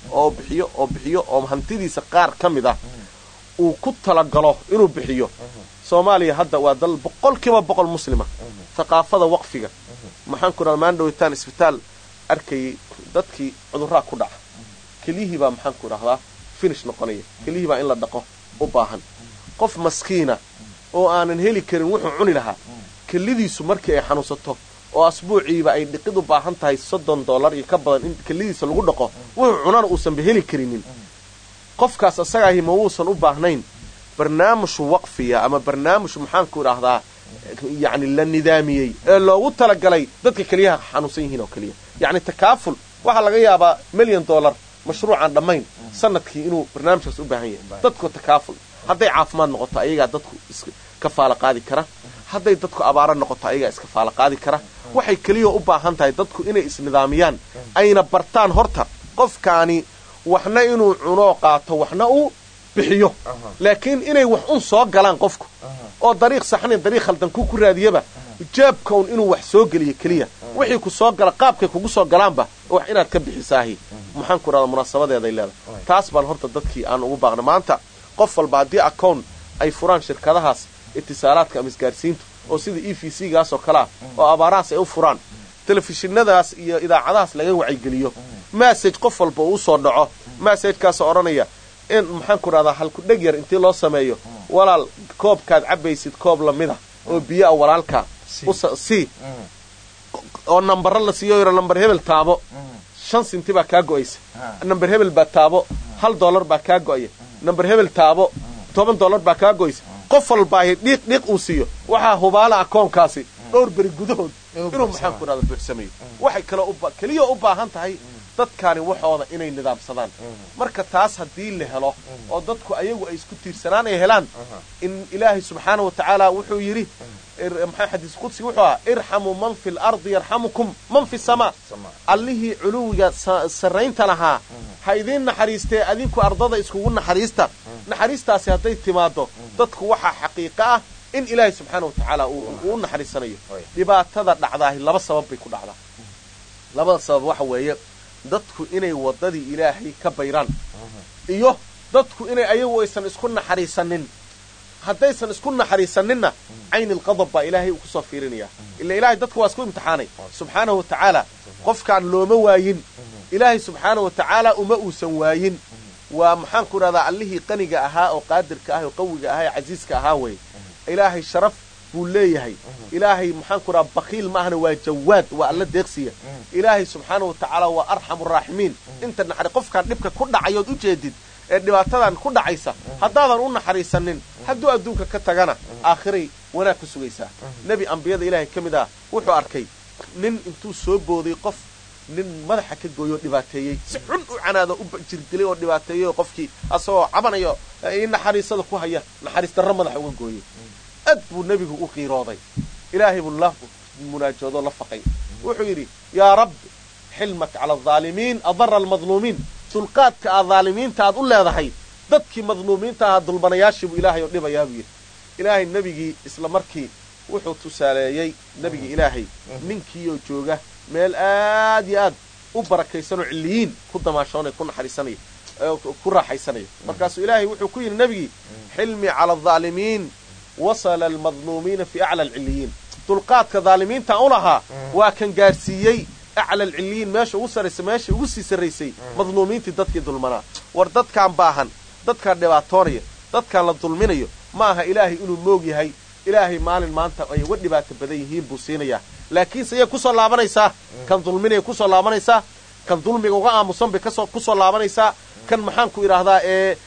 bixiyo oo hantidiisa qaar kamid ah uu ku talagalo inuu bixiyo Soomaaliya hadda waa dal 100% muslima thaqaafada waqfiga maxaan ku raadmaan dhawtaan isbitaal arkay dadkii cudurra ku dhaca kaliya ba maxaan ku raahdaa finish noqonaya kaliya ba in la dhaqo u baahan qof maskiina oo aanan heli karin wuxuu cuni lahaa kalidiisu markii ay xanuunsato oo asbuuciiba ay dhiqid u baahan tahay $30 iyo ka badan in kalidiisa lagu dhaqo wuxuu cunana uusan heli karinin qofkaas asaga ma uusan u baahnayn barnaamij waqfiya ama barnaamij maxaan ku raahdaa yani la nidaamiyay ee loogu talagalay dadka kaliya xanuunsan yihiin oo kaliya yani takaaful waxa laga yaabaa $1 milyan mashruucan dhamayn sanadkii inuu barnaamijkaas u baahan yahay dadku takaaful hadday caafimaad noqoto ayaga dadku iska faala qaadi kara hadday dadku abaara noqoto ayaga iska faala qaadi kara waxay kaliya u baahan tahay dadku inay isnidaamiyaan ayna bartaan horta qofkaani waxna inuu cuno qaato waxna uu bixiyo laakiin inay wax un soo galaan qofku oo dariiq saxneen dariiq khaldan ku raadiyaba jaabkoon inuu wax soo galiyo kaliya wixii ku soo gala qaabkay kugu soo galaanba wax inaad ka bixisaahi maxaan ku raada munaasabadeeda ay leedahay taas baan horta dadkii aan ugu baaqna maanta qof walba hadii account ay furaan shirkadahaas ittisaalaadka ama isgaarsiintu oo sida EFC gaas oo kala oo abaaraas ay u furaan telefishinadaas iyo idaacadahaas laga wacyi message qof walba uu soo dhaco message kaas oranaya in maxaan ku raada hal ku dhag yar intii loo sameeyo walaal koobkaad cabaysid koob lamida oo biyo walaalka oo number la siiyo number hebel taabo 5 senti ba ka go'aysa number hebel ba taabo $1 ba ka go'ay number hebel taabo $10 ba ka go'aysa qof walba dhiiq uu siiyo waxa hubaala akoonkaasi dhowr bari gudahood inuu maxaan ku raada buuxsameeyo waxay kaliya u baahan tahay dadkaani waxooda inay nidaamsadaan marka taas hadii la helo oo dadku ayagu ay isku tiirsanaan ay helaan in Ilaahi subhanahu wa ta'ala wuxuu yiri maxaa xadiis qudsi wuxuu irhamu man fil ardi yarhamukum man fis sama allihi uluwiga sareynta laha haydin naxariistay adinku ardada iskugu naxariistaasi haday timaado dadku waxa xaqiiqo ah in Ilaahi subhanahu wa ta'ala uu naxariisanayo dibaatada dhacdahay laba sabab bay ku dhacdaa labada sabab waxa weeye dadku inay wadadii Ilaahay ka bayraan iyo dadku inay ayagu aysan isku naxariisanin haddaysan isku naxariisanina عين القضب إلهي وكسو فيرينيا إلا إلهي دادك واسكو امتحاني سبحانه وتعالى قفكان لو مواين إلهي سبحانه وتعالى أمأو سواين ومحان كنا عليه قنق أها وقادر كأها وقوق أها عزيز كأهاوي إلهي الشرف بوليه إلهي محان كنا بخيل معنا وجواد وألا ديقسية إلهي سبحانه وتعالى وأرحم الراحمين انت نحري قفكان نبكى كنا عيود أجدد dhibaatadan ku dhacaysa hadaadan u naxariisanin haduu adduunka ka tagana aakhiri wanaag ku sugaysa nabi anbiyada ilaahay kamida wuxuu arkay nin intuu soo booday qof nin madaxa ka gooyo dhibaateeyey si xun u canaado u jirdilay oo dhibaateeyey qofkii asoo cabanayo in naxariisada ku haya naxariis darro madaxa uga gooyey aad buu nabigu u qiirooday ilaahay buu la munaajoodo la faqay wuxuu yidhi yaa rab xilmak cala alzaalimiin adara almadluumiin dulqaadka aad dhaalimiinta aad u leedahay dadkii madluumiinta ahaa dulbanayaashii buu ilaahay oo dhibayaa buu yidhi ilaahay nebigii isla markii wuxuu tusaaleeyey nebigii ilaahay ninkiioo jooga meel aad iyo aad u barakaysanoo cilliyiin ku damaashoonay ku naxariisanaya ku raaxaysanaya markaasuu ilaahay wuxuu ku yidhi nebigii xilmi cala alzaalimiin wasala almadluumiina fi acla alcilliyiin dulqaadka dhaalimiinta u lahaa waa kan gaarsiiyey acla alcilliyiin meesha ugu sarraysa meesha ugu sii sarraysay madluumiintii dadkii dulmanaa war dadkaan baahan dadkaan dhibaatoonaya dadkaan la dulminayo ma aha ilaahay inuu moog yahay ilaahay maalin maanta ay uga dhibaato badan yihiin buu siinayaa laakiinse iyay kusoo laabanaysaa kan dulminaya kusoo laabanaysaa kan dulmiga uga aamusan bay kusoo laabanaysaa kan maxaanku idhaahdaa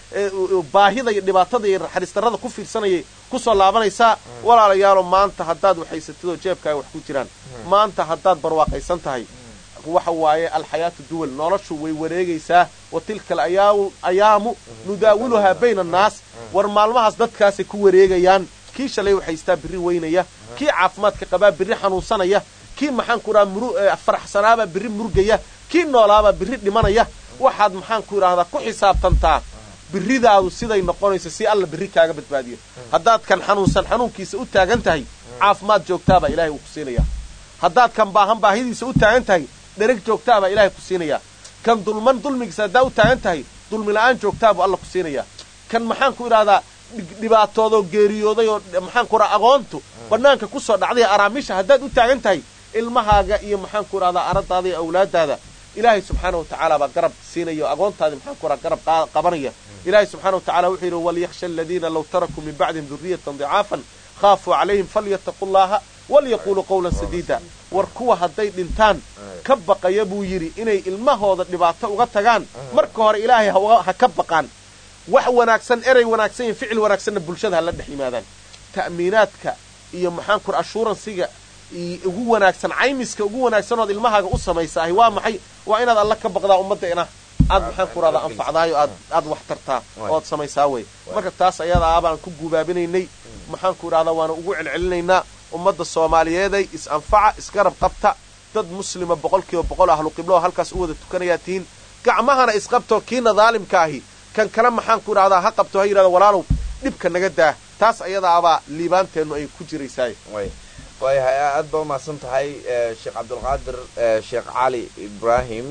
baahida iyo dhibaatada iyo naxariistarrada ku fiirsanayay kusoo laabanaysaa walaalayaalo maanta haddaad waxhaysatidoo jeebkaaga wax ku jiraan maanta haddaad barwaaqaysan tahay waxa waaye alxayaatu duwal noloshu way wareegaysaa wa tilka alayaamu nudaawiluhaa bayna annaas war maalmahaas dadkaasay ku wareegayaan kii shalay waxhaystaa birri weynaya kii caafimaadka qabaa birri xanuunsanaya kii maxaanku idhaha faraxsanaabaa birri murgaya kii noolaabaa birri dhimanaya waxaad maxaanku idhaahdaa ku xisaabtantaa birridaadu siday noqonayso si alla birri kaaga badbaadiyo haddaad kan xanuunsan xanuunkiisa u taagan tahay caafimaad joogtaabaa ilaahay uu ku siinayaa haddaad kan baahan baahidiisa u taagan tahay dhereg joogtaabaa ilaahay ku siinayaa kan dulman dulmigiisa haddaa u taagan tahay dulmila'aan joogtaabuu alla ku siinayaa kan maxaanku idhaahdaa dhibaatoodoo geeriyooday oo maxaanku idhaha aqoontu bannaanka ku soo dhacday araamisha haddaad u taagan tahay ilmahaaga iyo maxaanku idhahdaa aradaada iyo awlaadaada ilaahay subxaana wa tacaala baa garab siinaya oo aqoontaadii maxaanku idhaha garab qabanaya ilaahay subxana wa tacala wuxuu yidhi walyakhsha aladiina law tarakuu min bacdihim durriyatan dicaafan khaafuu calayhim falyataquu llaha walyaquuluu qawlan sadiida war kuwa hadday dhintaan ka baqaya buu yidhi inay ilmahooda dhibaato uga tagaan marka hore ilaahay ha ka baqaan wax wanaagsan erey wanaagsan iyo ficil wanaagsanna bulshada ha la dhex yimaadaan ta'miinaadka iyo maxaanku ashuuransiga ugu wanaagsan caymiska ugu wanaagsan ood ilmahaaga u samaysaahay waa maxay waa inaad alla ka baqdaa ummaddeena aad maxaanku idhahdaa anfacdaayo aad wax tartaa ood samaysaa wey marka taas ayada baan ku guubaabinaynay maxaanku idhahdaa waana ugu celcelinaynaa ummadda soomaaliyeeday is-anfaca isgarab qabta dad muslima 100% ahlu qiblo halkaas u wada tukanayaa tihiin gacmahana isqabto kiina daalimka ahi kan kale maxaanku idhahdaa ha qabto ha yidhahda walaalow dhibka naga daa taas ayadaabaa liibaanteennu ay ku jiraysaay waayahay aad baa umahadsan tahay sheekh cabdulqaadir sheekh cali ibraahim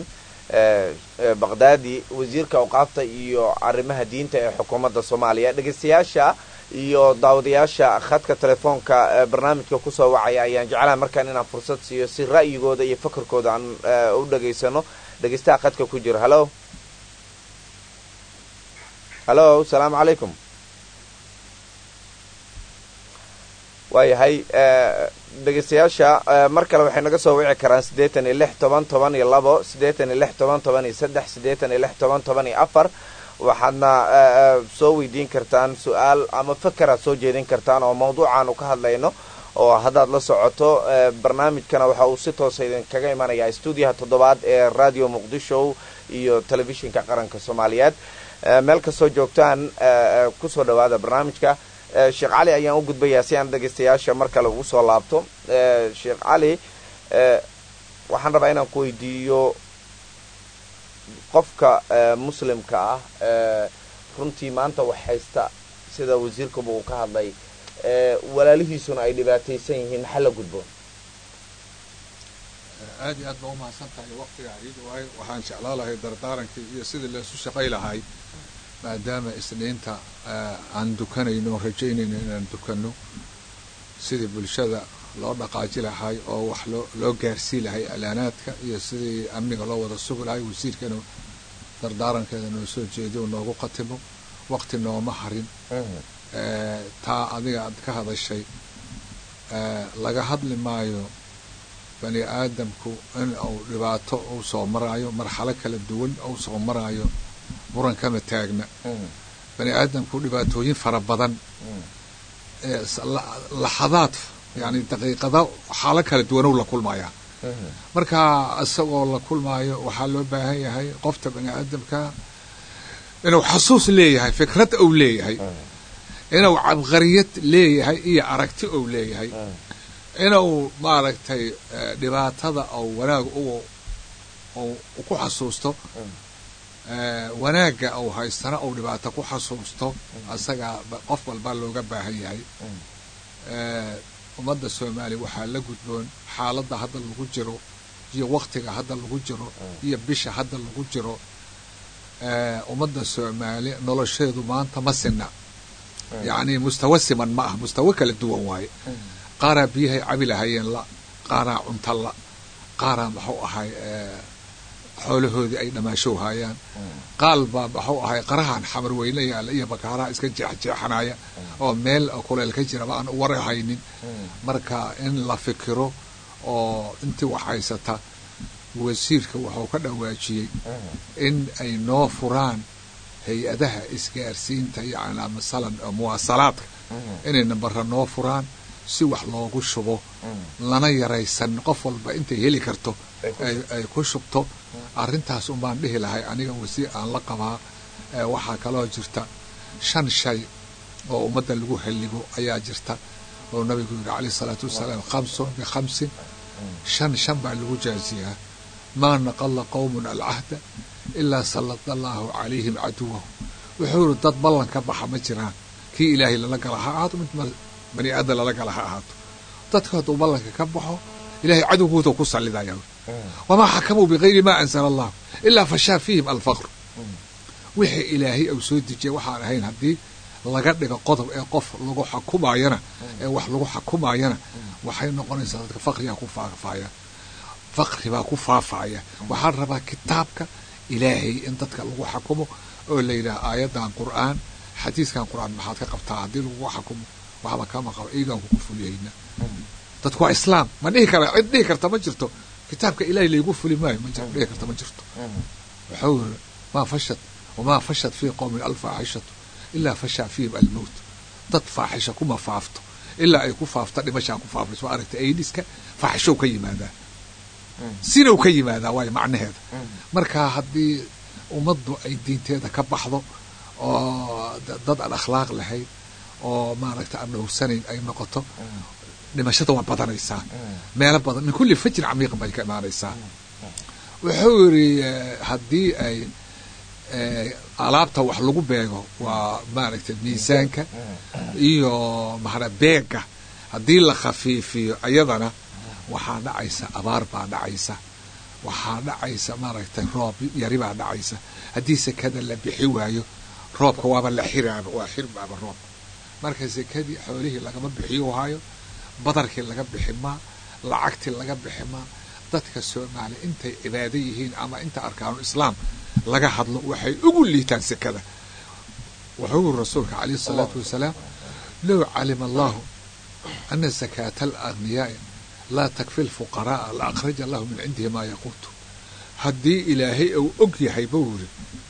baqdaadi wasiirka awqaafta iyo arrimaha diinta ee xukuumadda soomaaliya dhegaystayaasha iyo daawadayaasha khadka telefoonka barnaamijka kusoo wacaya ayaan jeclaha markaan inaan fursad siiyo si ra'yigooda iyo fakarkooda aan u dhegaysano dhegaystaha khadka ku jira halo asalaamu calaykum waayahay dhegaystayaasha mar kale waxay naga soo wici karaan 86 10 waxaadna soo weydiin kartaan su-aal ama fakaraad soo jeedin kartaan oo mawduucaanu ka hadlayno oo haddaad la socoto barnaamijkana waxa uu si toosa idinkaga imanayaa stuudiyaha 7 ee radio muqdisho iyo telefishinka qaranka soomaaliyeed meel kastoo joogtaan kusoo dhawaada barnaamijka sheekh cali ayaan u gudbayaa si aan dhegaystayaasha mar kale ugu soo laabto sheekh cali waxaan rabaa inaan ku weydiiyo qofka muslimka ah runtii maanta wax haysta sida wasiirkuba uu ka hadlay walaalihiisuna ay dhibaataysan yihiin maxaa la gudboon aad iyo aad baa umahadsan tahay waqtiga cariida waayo waxaan jeclaa lahay dardaarankii iyo sidii laysu shaqay lahay maadaama isniinta aan dukanayno rajaynayno inaan dukanno sidii bulshada loo dhaqaaji lahay oo wax loo gaarsii lahay alaanaadka iyo sidii amniga loo wada sugi lahay wasiirkana dardaarankeeda noo soo jeediyo noogu qatimo waqti nooma harin taa adiga aad ka hadashay laga hadli maayo bani aadamku in uu dhibaato uu soo maraayo marxalo kala duwan uu soo maraayo muran kama taagna bani aadamku dhibaatooyin fara badan laxadaad yani daqiiqada xaalo kala duwan uu la kulmayaa marka isagoo la kulmaayo waxaa loo baahan yahay qofta bani aadamka inuu xasuus leeyahay fikrad uu leeyahay inuu cabqariyad leeyahay iyo aragti uu leeyahay inuu maaragtay dhibaatada oo wanaag uu ku xasuusto wanaagga uu haystana uu dhibaato ku xasuusto asaga qof walba looga baahan yahay ummadda Soomaaliya waxaa la gudboon xaaladda hadda lagu jiro iyo waqtiga hadda lagu jiro iyo bisha hadda lagu jiro ummadda Soomaaliya nolosheedu maanta ma sinna يعني مستوى سمن معه مستوى كلا دوان واي قارا بيها عبيلة هايين لا قارا عنطلا قارا بحو هاي حوله ذي أينما شو هايان قلبا بحو هاي قرهان حمر ويلي على إيه بكارا إسكن جح حنايا أو ميل أو كل الكجرة بقى ورا هاينين مركا إن لا فكره أو أنت وحيستا وسيرك وحو كذا واجي إن أي نوفران hay-adaha isgaarsiinta yani masalan muwaasalaadka inayna barra noo furaan si wax loogu shubo lana yaraysan qof walba intay heli karto ay ku shubto arrintaas un baan dhihi lahay aniga wasi aan la qabaa waxaa kaloo jirta 5 shay oo ummadda lagu halligo ayaa jirta oo nabigu yiri calayhi salaatu wasalaam 5 ب5 5 baa lagu jaaziyaa ma naqalla qawmun al-ahda إلا سلط الله عليهم عدوه وحور ضد بلن كبح مجران كي إلهي للقى لها عاطو مثل بني آدم للقى لها عاطو ضد كاتو بلن كبحه إلهي عدوه توقص على ذا يوم وما حكموا بغير ما أنزل الله إلا فشا فيهم الفقر وحي إلهي أو سود جي وحا هين هدي لقد لقى قطب قف لقو حكوم عينا وح لقو حكوم عينا وحين نقول إنسان فقر يكون فاقفايا فقر يكون فاقفايا وحربا كتابك إلهي أنت تكلم حكمه ولا إلى آيات عن القرآن حديث كان القرآن ما حد كقبت عدل وحكمه وهذا كما قال إيجا وكفوا لينا تتكوا إسلام من إيه كلا إيه كرت مجرته كتابك إلهي اللي يقف لي ما من إيه كرت مجرته وحور ما فشت وما فشت في قوم ألف عشرة إلا فشى فيهم الموت تدفع حشة كما فافته إلا يكون فافته لمشى كفافه سواء أردت أيديسك فحشوا كي ماذا سينو كي ماذا واي معنى هذا مركا هدي ومضوا أي دين تيدا كبحضو ضد الأخلاق لهي وما رأيت أنه سنة أي نقطة لمشته وبطن إنسان ما يلبطن من كل فجر عميق بيك مع إنسان وحوري هدي أي alaabta wax lagu beego waa maaragtay miisaanka iyo maxana beega hadii la khafiifiyo ayadana waxaa dhacaysa abaar baa dhacaysa waxaa dhacaysa maaragtay roob yari baa dhacaysa hadii sakada la bixi waayo roobka waaba la xiraaba waa xirbaaba roob marka sakadii xoolihii laga bixiyo waayo badarkii laga bixi ma lacagtii laga bixi ma dadka Soomaali intay cibaado yihiin ama inta arkaanu islaam laga hadlo waxay ugu liitaan sakada wuxuu rasuulka kaleey salaatu wasalaam law alima allah anna zakat al-aghniya la takfi al-fuqara la akhraj allah min indihi ma yaqut hadii ilaahay uu og yahay bawri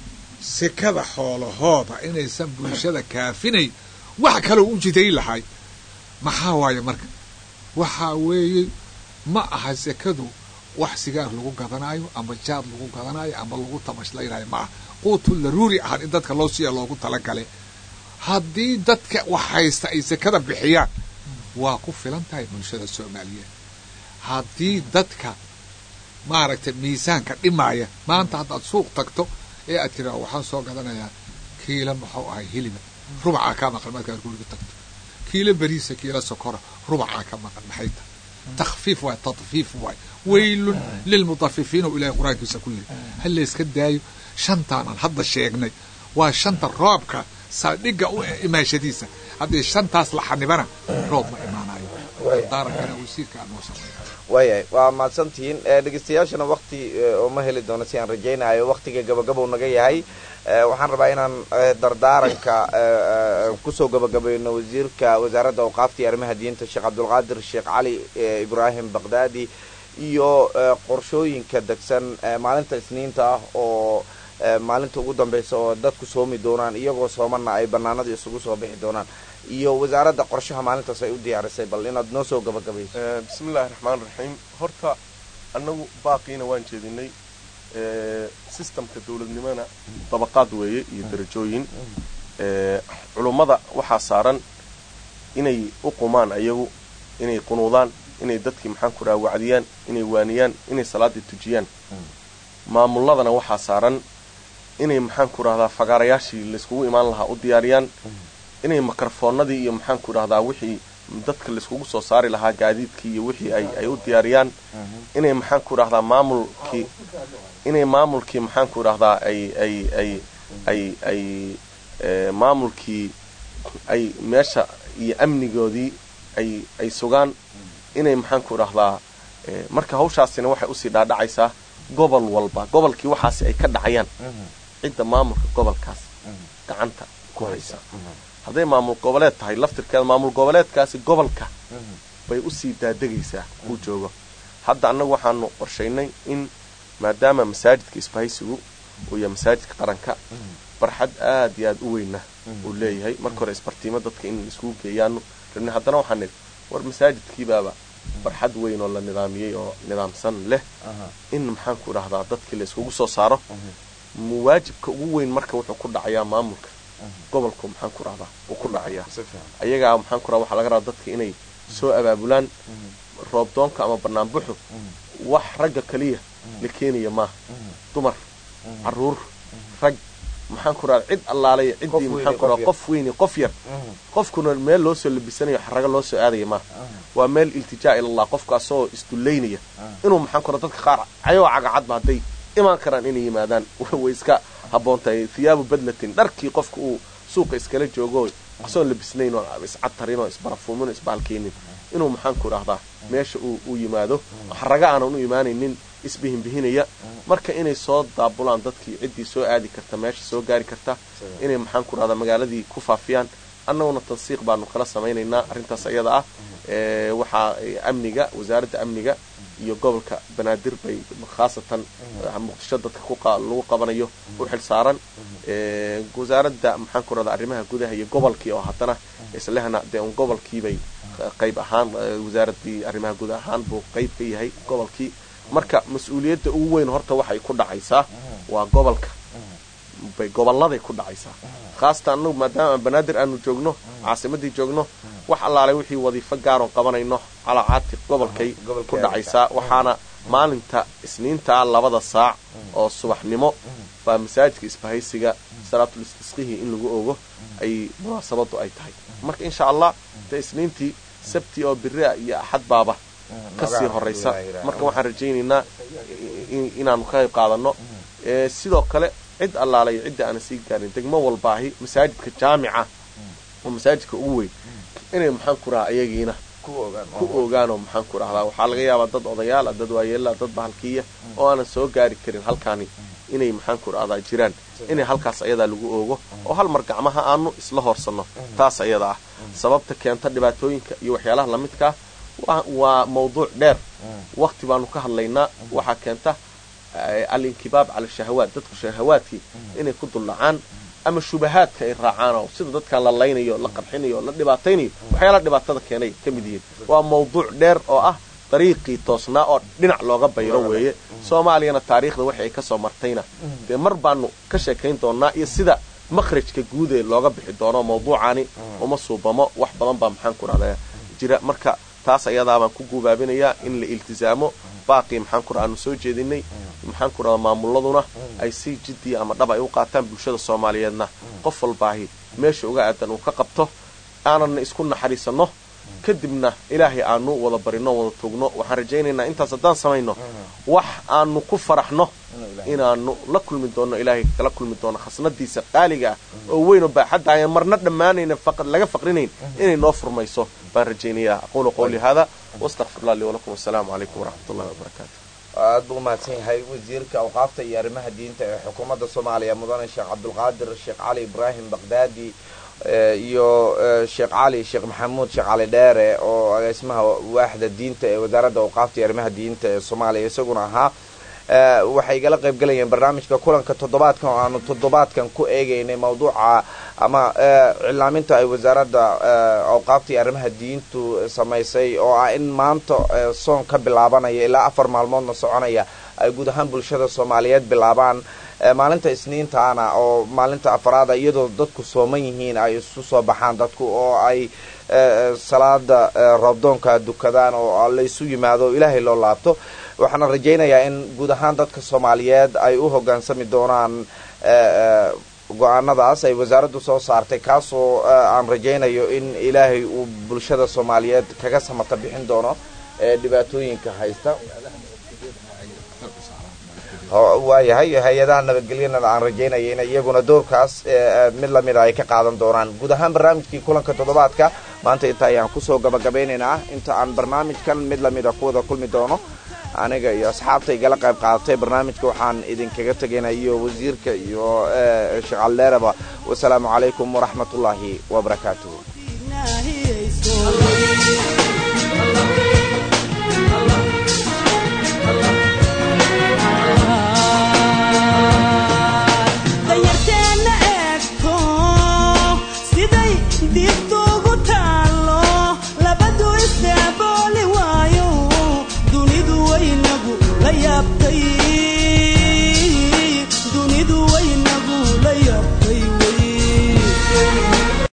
sakada xoolahooda inaysan bulshada kaafinay wax kale u jiday lahay maxaa waaye marka waxa weeye ma aha sakadu wax sigaar lagu gadanayo ama jaad lagu gadanayo ama lagu tamashlaynaayo ma quutul daruuri ah in dadka loo siiyo loogu tala galay hadii dadka wax haysta ay sakada bixiyaan waa ku filan tahay bulshada Soomaaliyeed hadii dadka maaragtay miisaanka dhimaaya maanta hadaad suuq tagto ee aad tiraahdo waxaan soo gadanayaa kiilo maxuu ahay hilib rubaca ka maqan markaad guriga tagto kiilo bariis kiilo sokor rubaca ka maqan maxay tahay تخفيف وتطفيف ويل للمطففين إلى قرآن كله هل يسكدايو شنطانا هذا الشيء وشنطة رابكة صدق إما شديسة هذه الشنطة أصلح نبنا راب ما إيمانايو دارك أنا ويصير كأن وصل وياي وما سنتين دقيقتياشنا وقتي وما هي الدونسيان رجينا أي وقتي جب ونجي هاي waxaan rabaa inaan dardaaranka ku soo gabagabayno wasiirka wasaaradda awqaafta iyo arrimaha diinta Sheekh Abdulqaadir Sheekh Cali Ibrahim Baghdadi iyo qorshooyinka dagsan maalinta Isniinta oo maalinta ugu dambaysa oo dadku soomi doonaan iyagoo soomana ay banaanada isugu soo bixi doonaan iyo wasaaradda qorshaha maalintaas ay u diyaarisay bal inaad noo soo gabagabayso bismillaahir rahmaanir rahiim horta annagu baaqiina waan jeedinay systemka dawladnimana dabaqaad weeye iyo darajooyin culummada waxaa saaran inay u qumaan ayagu inay qunuudaan inay dadkii maxaan ku dhaha wacdiyaan inay waaniyaan inay salaadii tujiyaan maamulladana waxaa saaran inay maxaan ku dhahdaa fagaarayaashii layskugu imaan lahaa u diyaariyaan inay mikrofoonadii iyo maxaan ku dhahdaa wixii dadka layskugu soo saari lahaa gaadiidkii iyo wixii ay u diyaariyaan inay maxaan ku dhahdaa maamulkii maxaan ku dhahdaa maamulkii ay meesha iyo amnigoodii ay sugaan inay maxaan ku dhahdaa marka hawshaasina waxay usii dhaadhacaysaa gobol walba gobolkii waxaasi ay ka dhacayaan cidda maamulka gobolkaas gacanta ku haysa hadday maamul goboleed tahay laftirkeeda maamul goboleedkaasi gobolka bay usii daadegaysaa uu joogo hadda annagu waxaanu qorshaynay in maadaama masaajidka isbahaysigu uu yahay masaajidka qaranka barxad aad iyo aad u weyna uu leeyahay marka hore isbartiimo dadka in iskugu geeyaano rabnay haddana waxaan nidhi war masaajidkiibaaba barxad weyn oo la nidaamiyey oo nidaamsan leh in maxaan ku dhahdaa dadkii la iskugu soo saaro waajibka ugu weyn marka wuxuu ku dhacayaa maamulka gobolku maxaan ku dhahdaa uu ku dhacayaa ayagaa maxaan ku dhahaa waxaa laga rabaa dadka inay soo abaabulaan roobdoonka ama banaanbuxu wax ragga kaliya la keenaya maaha dumar caruur rag maxaan ku dhahaa cid allaalaya ciddii maxaan ku dhahaa qof weyn iyo qof yar qofkuna meel loo soo labisanayo xaraga loo soo aadaya maaha waa meel iltijaa ilallah qofkaasoo isdullaynaya inuu maxaan ku dhahaa dadka qaar cayoo cagacadba hadday imaan karaan inay yimaadaan way iska habboontahay thiyaabu badlatin dharkii qofka uu suuqa iskala joogo asoon labisnayn oo iscatarin oo isbarafuumin oo isbaalkaynin inuu maxaan ku dhahdaa meesha uu yimaado xaraga aanan u imaanaynin isbihinbihinaya marka inay soo daabulaan dadkii ciddii soo aadi karta meesha soo gaari karta inay maxaan ku dhahdaa magaaladii ku faafiyaan annaguna tansiiq baanu kala samaynaynaa arrintaas ayada ah waxaa amniga wasaaradda amniga iyo gobolka banaadir bay khaasatan muqdisho dadka lagu qabanayo u xil saaran wasaaradda maxaan ku dhahdaa arrimaha gudaha iyo gobolkii oo haddana islehna dee un gobolkiibay qayb ahaan wasaaraddii arrimaha guud ahaan buu qayb ka yahay gobolkii marka mas-uuliyadda ugu weyn horta waxay ku dhacaysaa waa gobolka bay gobolladay ku dhacaysaa khaasatan annagu maadaama banaadir aanu joogno caasimadii joogno wax allaalay wixii wadiifo gaaroon qabanayno calaa caatiq gobolkay ku dhacaysaa waxaana maalinta isniintaa 2 saac oo subaxnimo baa masaajidka isbahaysiga salaatul istisqihi in lagu ogo ay munaasabadu ay tahay marka insha allah ta isniintii sabti oo birri iyo axad baaba kasii horeysa marka waxaan rajaynaynaa inaanu ka qayb qaadano sidoo kale cid allaalay cidda aan sii gaarin degmo walbaahi masaajidka jaamica oo masaajidka ugu weyn inay maxaan ku rahaa ayagiina ku ogaano maxaan ku rahaa waxaa laga yaabaa dad odayaal dad waayeela dad bahalkiya oo aan soo gaari karin halkaani inay maxaan ku rahaa jiraan inay halkaas ayada lagu oogo oo hal mar gacmaha aanu isla hoorsano taas ayada ah sababta keenta dhibaatooyinka iyo waxyaalaha la midka waa mawduuc dheer waqti baanu ka hadlaynaa waxa keenta al-inkibaab ala shahawaat dadku shahawaadkii inay ku dullacaan ama shubahaadka ay raacaan oo sida dadkan la laynayo la qarxinayo la dhibaataynayo waxyaalaha dhibaatada keenay kamid yihiin waa mawduuc dheer oo ah dariiqii toosnaa oo dhinac looga bayro weeye Soomaaliyana taariikhda waxa ay ka soo martayna de mar baanu ka sheekayn doonaa iyo sida makhrajka guud ee looga bixi doono mawduucaani uma suubamo wax badan baa maxaan ku raadaya jira marka taas ayadaa baan ku guubaabinayaa in la iltizaamo baaqi maxaan ku raanu soo jeedinay maxaan ku raadaa maamuladuna ay si jiddi ama dhab ay u qaataan bulshada Soomaaliyeedna qof walbaahi meesha uga aadan uu ka qabto aanan isku naxariisano kadibna ilaahay aanu wada barino wada toogno waxaan rajaynaynaa intaas haddaan samayno wax aanu ku faraxno inaanu la kulmi doono ilaahay kala kulmi doono khasnadiisa qaaliga oo weyn oo baaxadda ay marna dhamaanayna faqad laga faqrinayn inay noo furmayso baan rajaynayaa aqulu qawli hada wastaghfirullah li wa lakum assalamu alaykum wa rahmatullahi wa barakatuh aad buu mahadsan yahay wasiirka awqaafta iyo arrimaha diinta ee xukuumadda Soomaaliya mudane Sheekh Cabdulqaadir Sheekh Cali Ibrahim Baghdadi iyo Sheekh Cali Sheekh Maxamuud Sheekh Cali Dheere oo agaasimaha waaxda diinta ee wasaaradda awqaafta iyo arrimaha diinta ee Soomaaliya isaguna ahaa waxay igala qayb galayeen barnaamijka kulanka toddobaadkan oo aanu toddobaadkan ku eegaynay mawduuca ama cilaaminta ay wasaaradda awqaafta iyo arrimaha diintu samaysay oo ah in maanta soon ka bilaabanaya ilaa 4 maalmoodna soconaya ay guud ahaan bulshada Soomaaliyeed bilaabaan maalinta isniintaana oo maalinta afraad iyadoo dadku sooman yihiin ay isu soo baxaan dadku oo ay salaada roobdoonka dukadaan oo la isu yimaado ilaahay loo laabto waxaan rajaynayaa in guud ahaan dadka Soomaaliyeed ay u hoggaansami doonaan go'aanadaas ay wasaaraddu soo saartay kaasoo aan rajaynayo in ilaahay uu bulshada Soomaaliyeed kaga samata bixin doono dhibaatooyinka haysta waayahay hay-adaha nabadgelyada aan rajaynaya in iyaguna doorkaas mid lamid ay ka qaadan doonaan guud ahaan barnaamijkii kulanka toddobaadka maanta inta ayaan kusoo gabagabeynaynaa inta aan barnaamijkan mid lamid ah ku wada kulmi doono aniga iyo asxaabta igala qayb qaadatay barnaamijka waxaan idinkaga tegaynaa iyo wasiirka iyo Sheekh Aldeeraba wassalaamu calaykum waraxmatullaahi wabarakaatuh